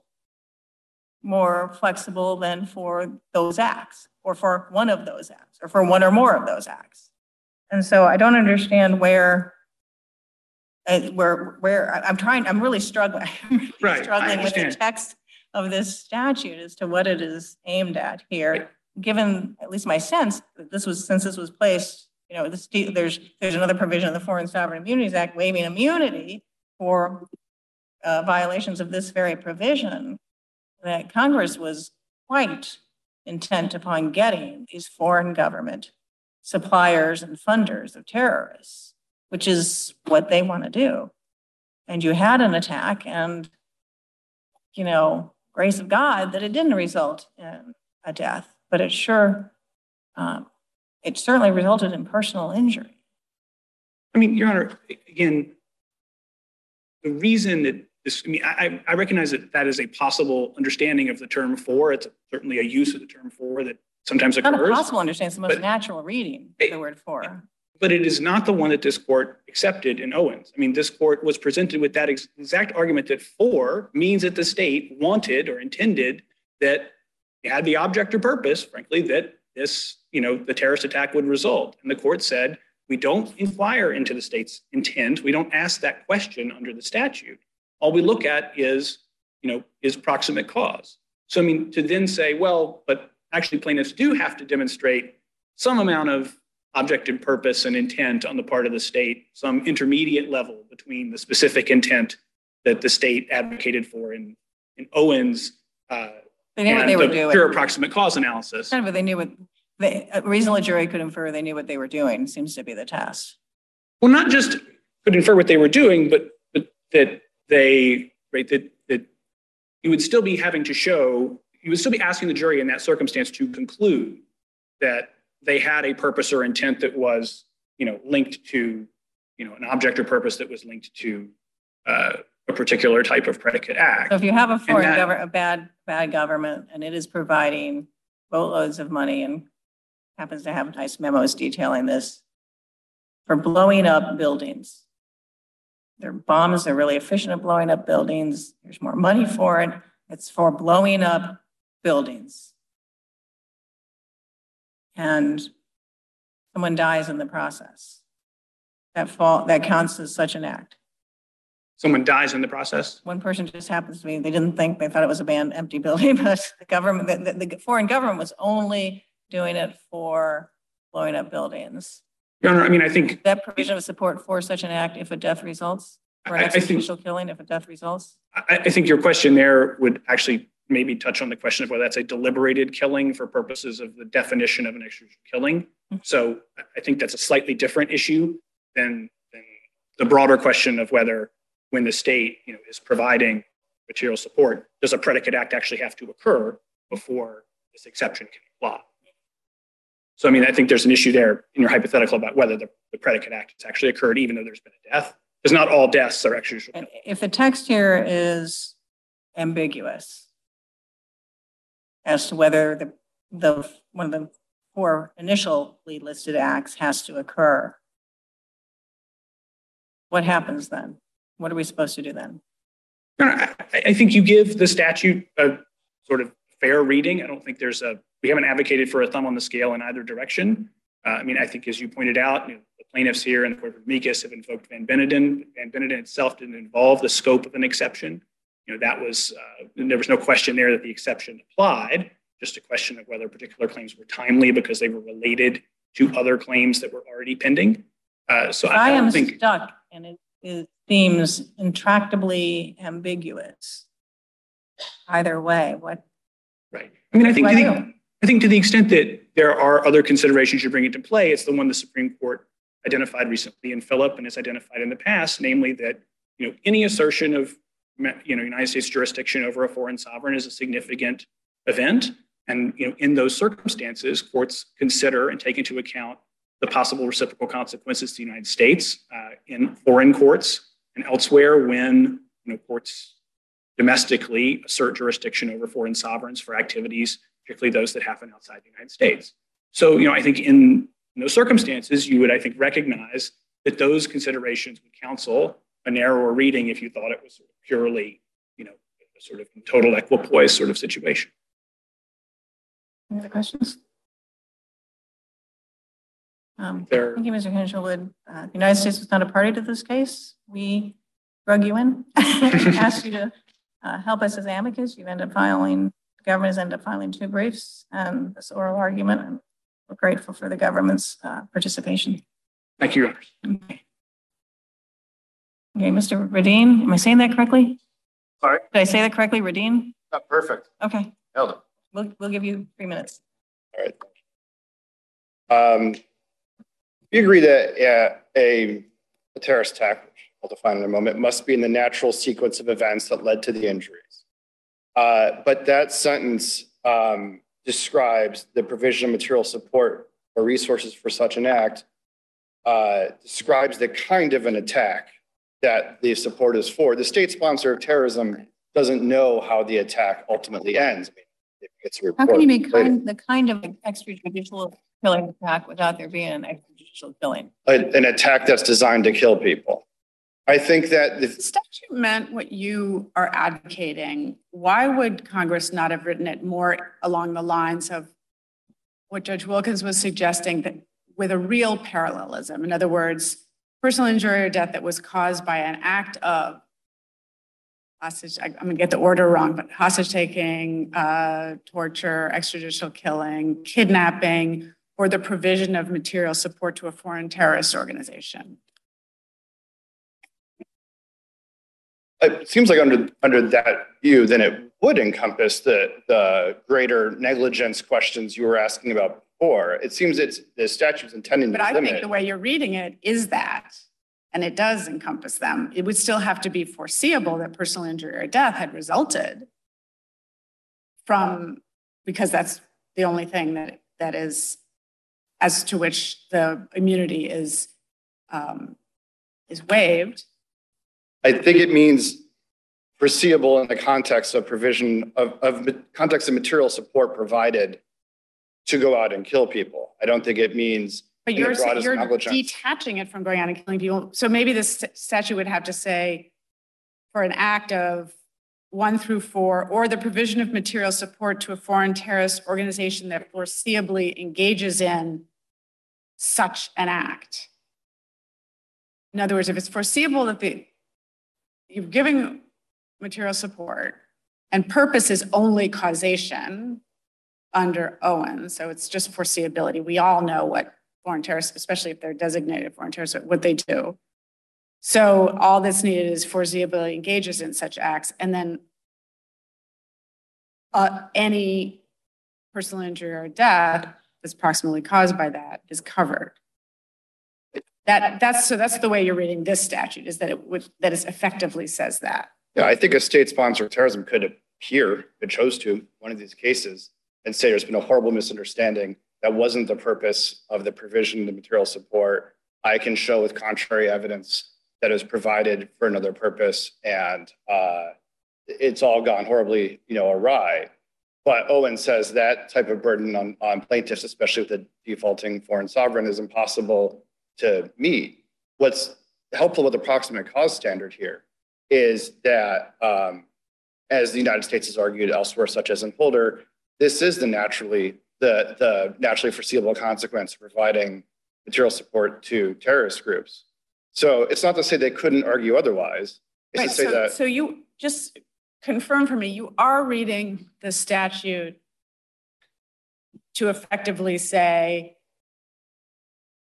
more flexible than for those acts, or for one of those acts, or for one or more of those acts. And so I don't understand where, uh, where, where I- I'm trying, I'm really struggling, I'm really Right, I struggling with the understand. text of this statute as to what it is aimed at here, given at least my sense that this was, since this was placed, you know, this, there's, there's another provision of the Foreign Sovereign Immunities Act waiving immunity for uh, violations of this very provision, that Congress was quite intent upon getting these foreign government suppliers and funders of terrorists, which is what they want to do. And you had an attack, and, you know, grace of God that it didn't result in a death, but it sure, um, it certainly resulted in personal injury. I mean, Your Honor, again, the reason that this, I mean, I, I recognize that that is a possible understanding of the term for. It's certainly a use of the term for that sometimes Not a occurs. possible understanding, it's the most but- natural reading of the word for. But it is not the one that this court accepted in Owens. I mean, this court was presented with that ex- exact argument that for means that the state wanted or intended that it had the object or purpose, frankly, that this, you know, the terrorist attack would result. And the court said, we don't inquire into the state's intent. We don't ask that question under the statute. All we look at is, you know, is proximate cause. So, I mean, to then say, well, but actually plaintiffs do have to demonstrate some amount of objective purpose and intent on the part of the state, some intermediate level between the specific intent that the state advocated for in, in Owens uh, They knew what and they were the doing. pure proximate cause analysis. Kind of, they knew what, they, a reasonable jury could infer they knew what they were doing, seems to be the test. Well, not just could infer what they were doing, but, but that they, right, that, that you would still be having to show, you would still be asking the jury in that circumstance to conclude that they had a purpose or intent that was, you know, linked to, you know, an object or purpose that was linked to uh, a particular type of predicate act. So if you have a foreign that- government, a bad, bad government, and it is providing boatloads of money and happens to have nice memos detailing this for blowing up buildings. Their bombs are really efficient at blowing up buildings. There's more money for it. It's for blowing up buildings. And someone dies in the process. That fall, that counts as such an act. Someone dies in the process. One person just happens to be, they didn't think, they thought it was a banned empty building, but the government, the, the, the foreign government was only doing it for blowing up buildings. Your Honor, I mean, I think, That provision of support for such an act if a death results, or I- I an think- extrajudicial killing if a death results. I, I think your question there would actually maybe touch on the question of whether that's a deliberated killing for purposes of the definition of an extrajudicial killing. So I think that's a slightly different issue than, than the broader question of whether when the state, you know, is providing material support, does a predicate act actually have to occur before this exception can apply? So, I mean, I think there's an issue there in your hypothetical about whether the, the predicate act has actually occurred, even though there's been a death, because not all deaths are extrajudicial. And if the text here is ambiguous as to whether the, the, one of the four initially listed acts has to occur, what happens then? What are we supposed to do then? I, I think you give the statute a sort of fair reading. I don't think there's a, we haven't advocated for a thumb on the scale in either direction. Uh, I mean, I think as you pointed out, you know, the plaintiffs here and the Court of Amicus have invoked Van Beneden. Van Beneden itself didn't involve the scope of an exception. You know, that was, uh, there was no question there that the exception applied, just a question of whether particular claims were timely because they were related to other claims that were already pending. Uh, so I, I I am don't think stuck, and it, it seems intractably ambiguous. Either way, what? right. I mean, I think What to do I the, do? I think to the extent that there are other considerations you bring into play, it's the one the Supreme Court identified recently in Phillip and has identified in the past, namely that you know any assertion of you know United States jurisdiction over a foreign sovereign is a significant event, and you know in those circumstances, courts consider and take into account the possible reciprocal consequences to the United States uh, in foreign courts and elsewhere when you know courts domestically assert jurisdiction over foreign sovereigns for activities, particularly those that happen outside the United States. So, you know, I think in, in those circumstances, you would, I think, recognize that those considerations would counsel a narrower reading if you thought it was sort of purely, you know, a sort of total equipoise sort of situation. Any other questions? Um, There- thank you, Mister Hinshelwood. Uh, the United States was not a party to this case. We drug you in, asked you to uh, help us as amicus. You end up filing, the government has ended up filing two briefs and this oral argument, and we're grateful for the government's uh, participation. Thank you, Your Honor. Okay. Okay, Mister Radin, am I saying that correctly? Sorry? Did I say that correctly, Radin? Oh, perfect. Okay, Nailed it. we'll, we'll give you three minutes. All right. Um, we agree that yeah, a, a terrorist attack, which I'll define in a moment, must be in the natural sequence of events that led to the injuries. Uh, but that sentence um, describes the provision of material support or resources for such an act, uh, describes the kind of an attack that the support is for. The state sponsor of terrorism doesn't know how the attack ultimately ends. I mean, it gets a report How can you make later. kind, the kind of extrajudicial killing attack without there being an extrajudicial killing? A- an attack that's designed to kill people? I think that The the, statute meant what you are advocating. Why would Congress not have written it more along the lines of what Judge Wilkins was suggesting, that with a real parallelism? In other words, personal injury or death that was caused by an act of hostage, I- I'm gonna get the order wrong, but hostage taking, uh, torture, extrajudicial killing, kidnapping, or the provision of material support to a foreign terrorist organization. it seems like under, under that view, then it would encompass the, the greater negligence questions you were asking about before. It seems it's, the statute's intending But to I think limit. the way you're reading it is that, and it does encompass them. It would still have to be foreseeable that personal injury or death had resulted from, because that's the only thing that, that is, as to which the immunity is, um, is waived. I think it means foreseeable in the context of provision of, of context of material support provided to go out and kill people. I don't think it means But in the you're, broadest you're negligence. detaching it from going out and killing people. So maybe this statute would have to say for an act of one through four, or the provision of material support to a foreign terrorist organization that foreseeably engages in such an act. In other words, if it's foreseeable that the, you're giving material support and purpose is only causation under Owen, so it's just foreseeability. We all know what foreign terrorists, especially if they're designated foreign terrorists, what they do. So all that's needed is foreseeability engages in such acts, and then uh, any personal injury or death that's proximately caused by that is covered. That, that's, so that's the way you're reading this statute, is that it would, that it effectively says that. Yeah, I think a state sponsor of terrorism could appear, if it chose to, one of these cases, and say there's been a horrible misunderstanding. That wasn't the purpose of the provision of the material support. I can show with contrary evidence that is provided for another purpose, and uh, it's all gone horribly, you know, awry. But Owen says that type of burden on, on plaintiffs, especially with the defaulting foreign sovereign, is impossible to meet. What's helpful with the proximate cause standard here is that, um, as the United States has argued elsewhere, such as in Holder, this is the naturally the, the naturally foreseeable consequence of providing material support to terrorist groups. So it's not to say they couldn't argue otherwise. It's Right, to say so, that so you just confirm for me, you are reading the statute to effectively say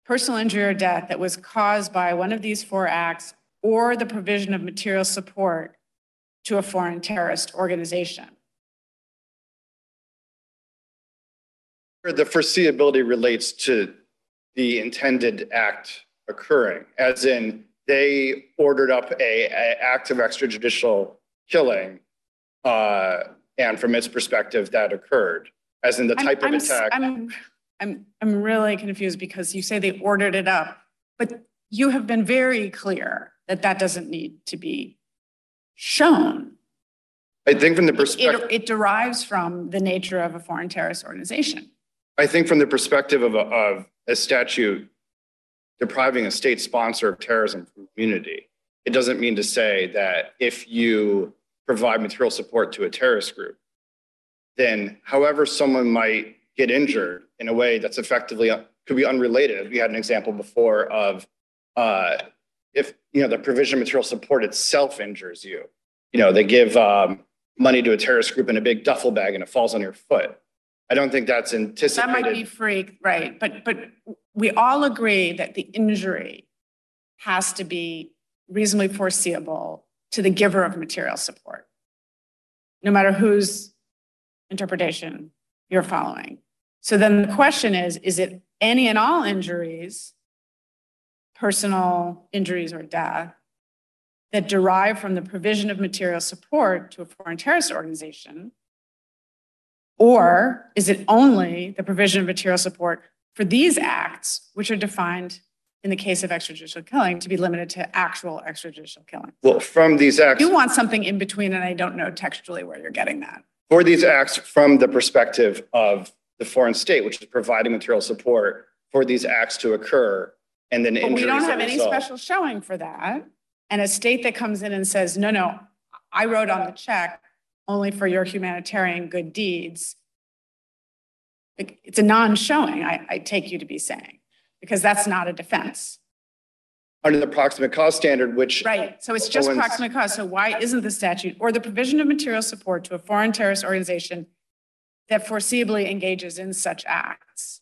personal injury or death that was caused by one of these four acts or the provision of material support to a foreign terrorist organization. The foreseeability relates to the intended act occurring, as in they ordered up a, a act of extrajudicial killing, uh, and from its perspective, that occurred, as in the type I'm, of I'm, attack. I'm, I'm, I'm really confused because you say they ordered it up, but you have been very clear that that doesn't need to be shown. I think from the It, perspective, it, it derives from the nature of a foreign terrorist organization. I think from the perspective of a, of a statute depriving a state sponsor of terrorism from immunity, it doesn't mean to say that if you provide material support to a terrorist group, then however someone might get injured in a way that's effectively could be unrelated. We had an example before of uh, if you know the provision of material support itself injures you. You know, they give um, money to a terrorist group in a big duffel bag and it falls on your foot. I don't think that's anticipated. That might be free, right? But but we all agree that the injury has to be reasonably foreseeable to the giver of material support, no matter whose interpretation you're following. So then the question is, is it any and all injuries, personal injuries or death, that derive from the provision of material support to a foreign terrorist organization? Or is it only the provision of material support for these acts, which are defined in the case of extrajudicial killing to be limited to actual extrajudicial killing? Well, from these acts, You want something in between, and I don't know textually where you're getting that. for these acts from the perspective of the foreign state, which is providing material support for these acts to occur, and then But injuries we don't that have any result. special showing for that. And a state that comes in and says, no, no, I wrote on the check only for your humanitarian good deeds. It- It's a non-showing, I, I take you to be saying, because that's not a defense. Under the proximate cause standard, which Right, so it's just Owens- proximate cause. So why isn't the statute or the provision of material support to a foreign terrorist organization that foreseeably engages in such acts?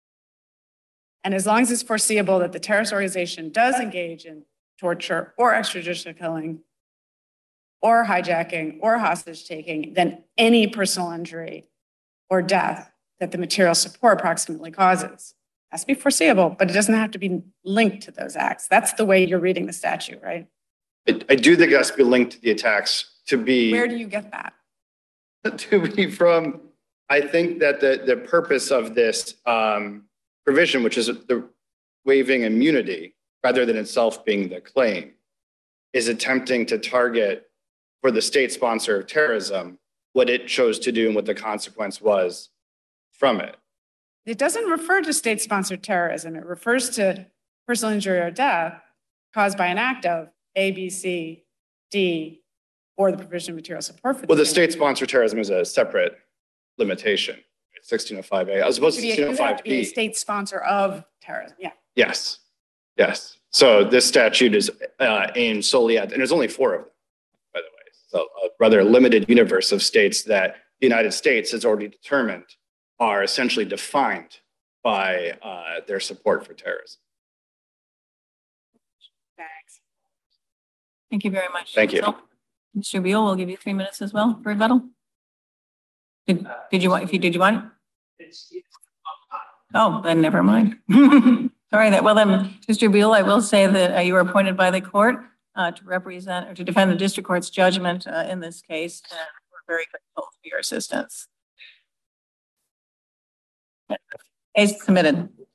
And as long as it's foreseeable that the terrorist organization does engage in torture or extrajudicial killing or hijacking or hostage taking, then any personal injury or death that the material support approximately causes has to be foreseeable, but it doesn't have to be linked to those acts. That's the way you're reading the statute, right? I, I do think it has to be linked to the attacks to be. Where do you get that? To be from, I think that the, the purpose of this um, provision, which is the waiving immunity rather than itself being the claim, is attempting to target for the state sponsor of terrorism what it chose to do and what the consequence was from it. It doesn't refer to state-sponsored terrorism. It refers to personal injury or death caused by an act of A, B, C, D, or the provision of material support for Well, the state. state sponsor terrorism is a separate limitation. It's sixteen oh five A as opposed to You sixteen oh have five to be a B. state sponsor of terrorism, yeah. Yes, yes. So this statute is uh, aimed solely at, and there's only four of them, by the way. So a rather limited universe of states that the United States has already determined are essentially defined by uh, their support for terrorism. Thanks. Thank you very much. Thank you. So, Mister Buell, we'll give you three minutes as well for rebuttal. Did, did you want, if you, did you want? Oh, then never mind. Sorry that, well then, Mister Buell, I will say that uh, you were appointed by the court uh, to represent or to defend the district court's judgment uh, in this case. And we're very grateful for your assistance. Case submitted.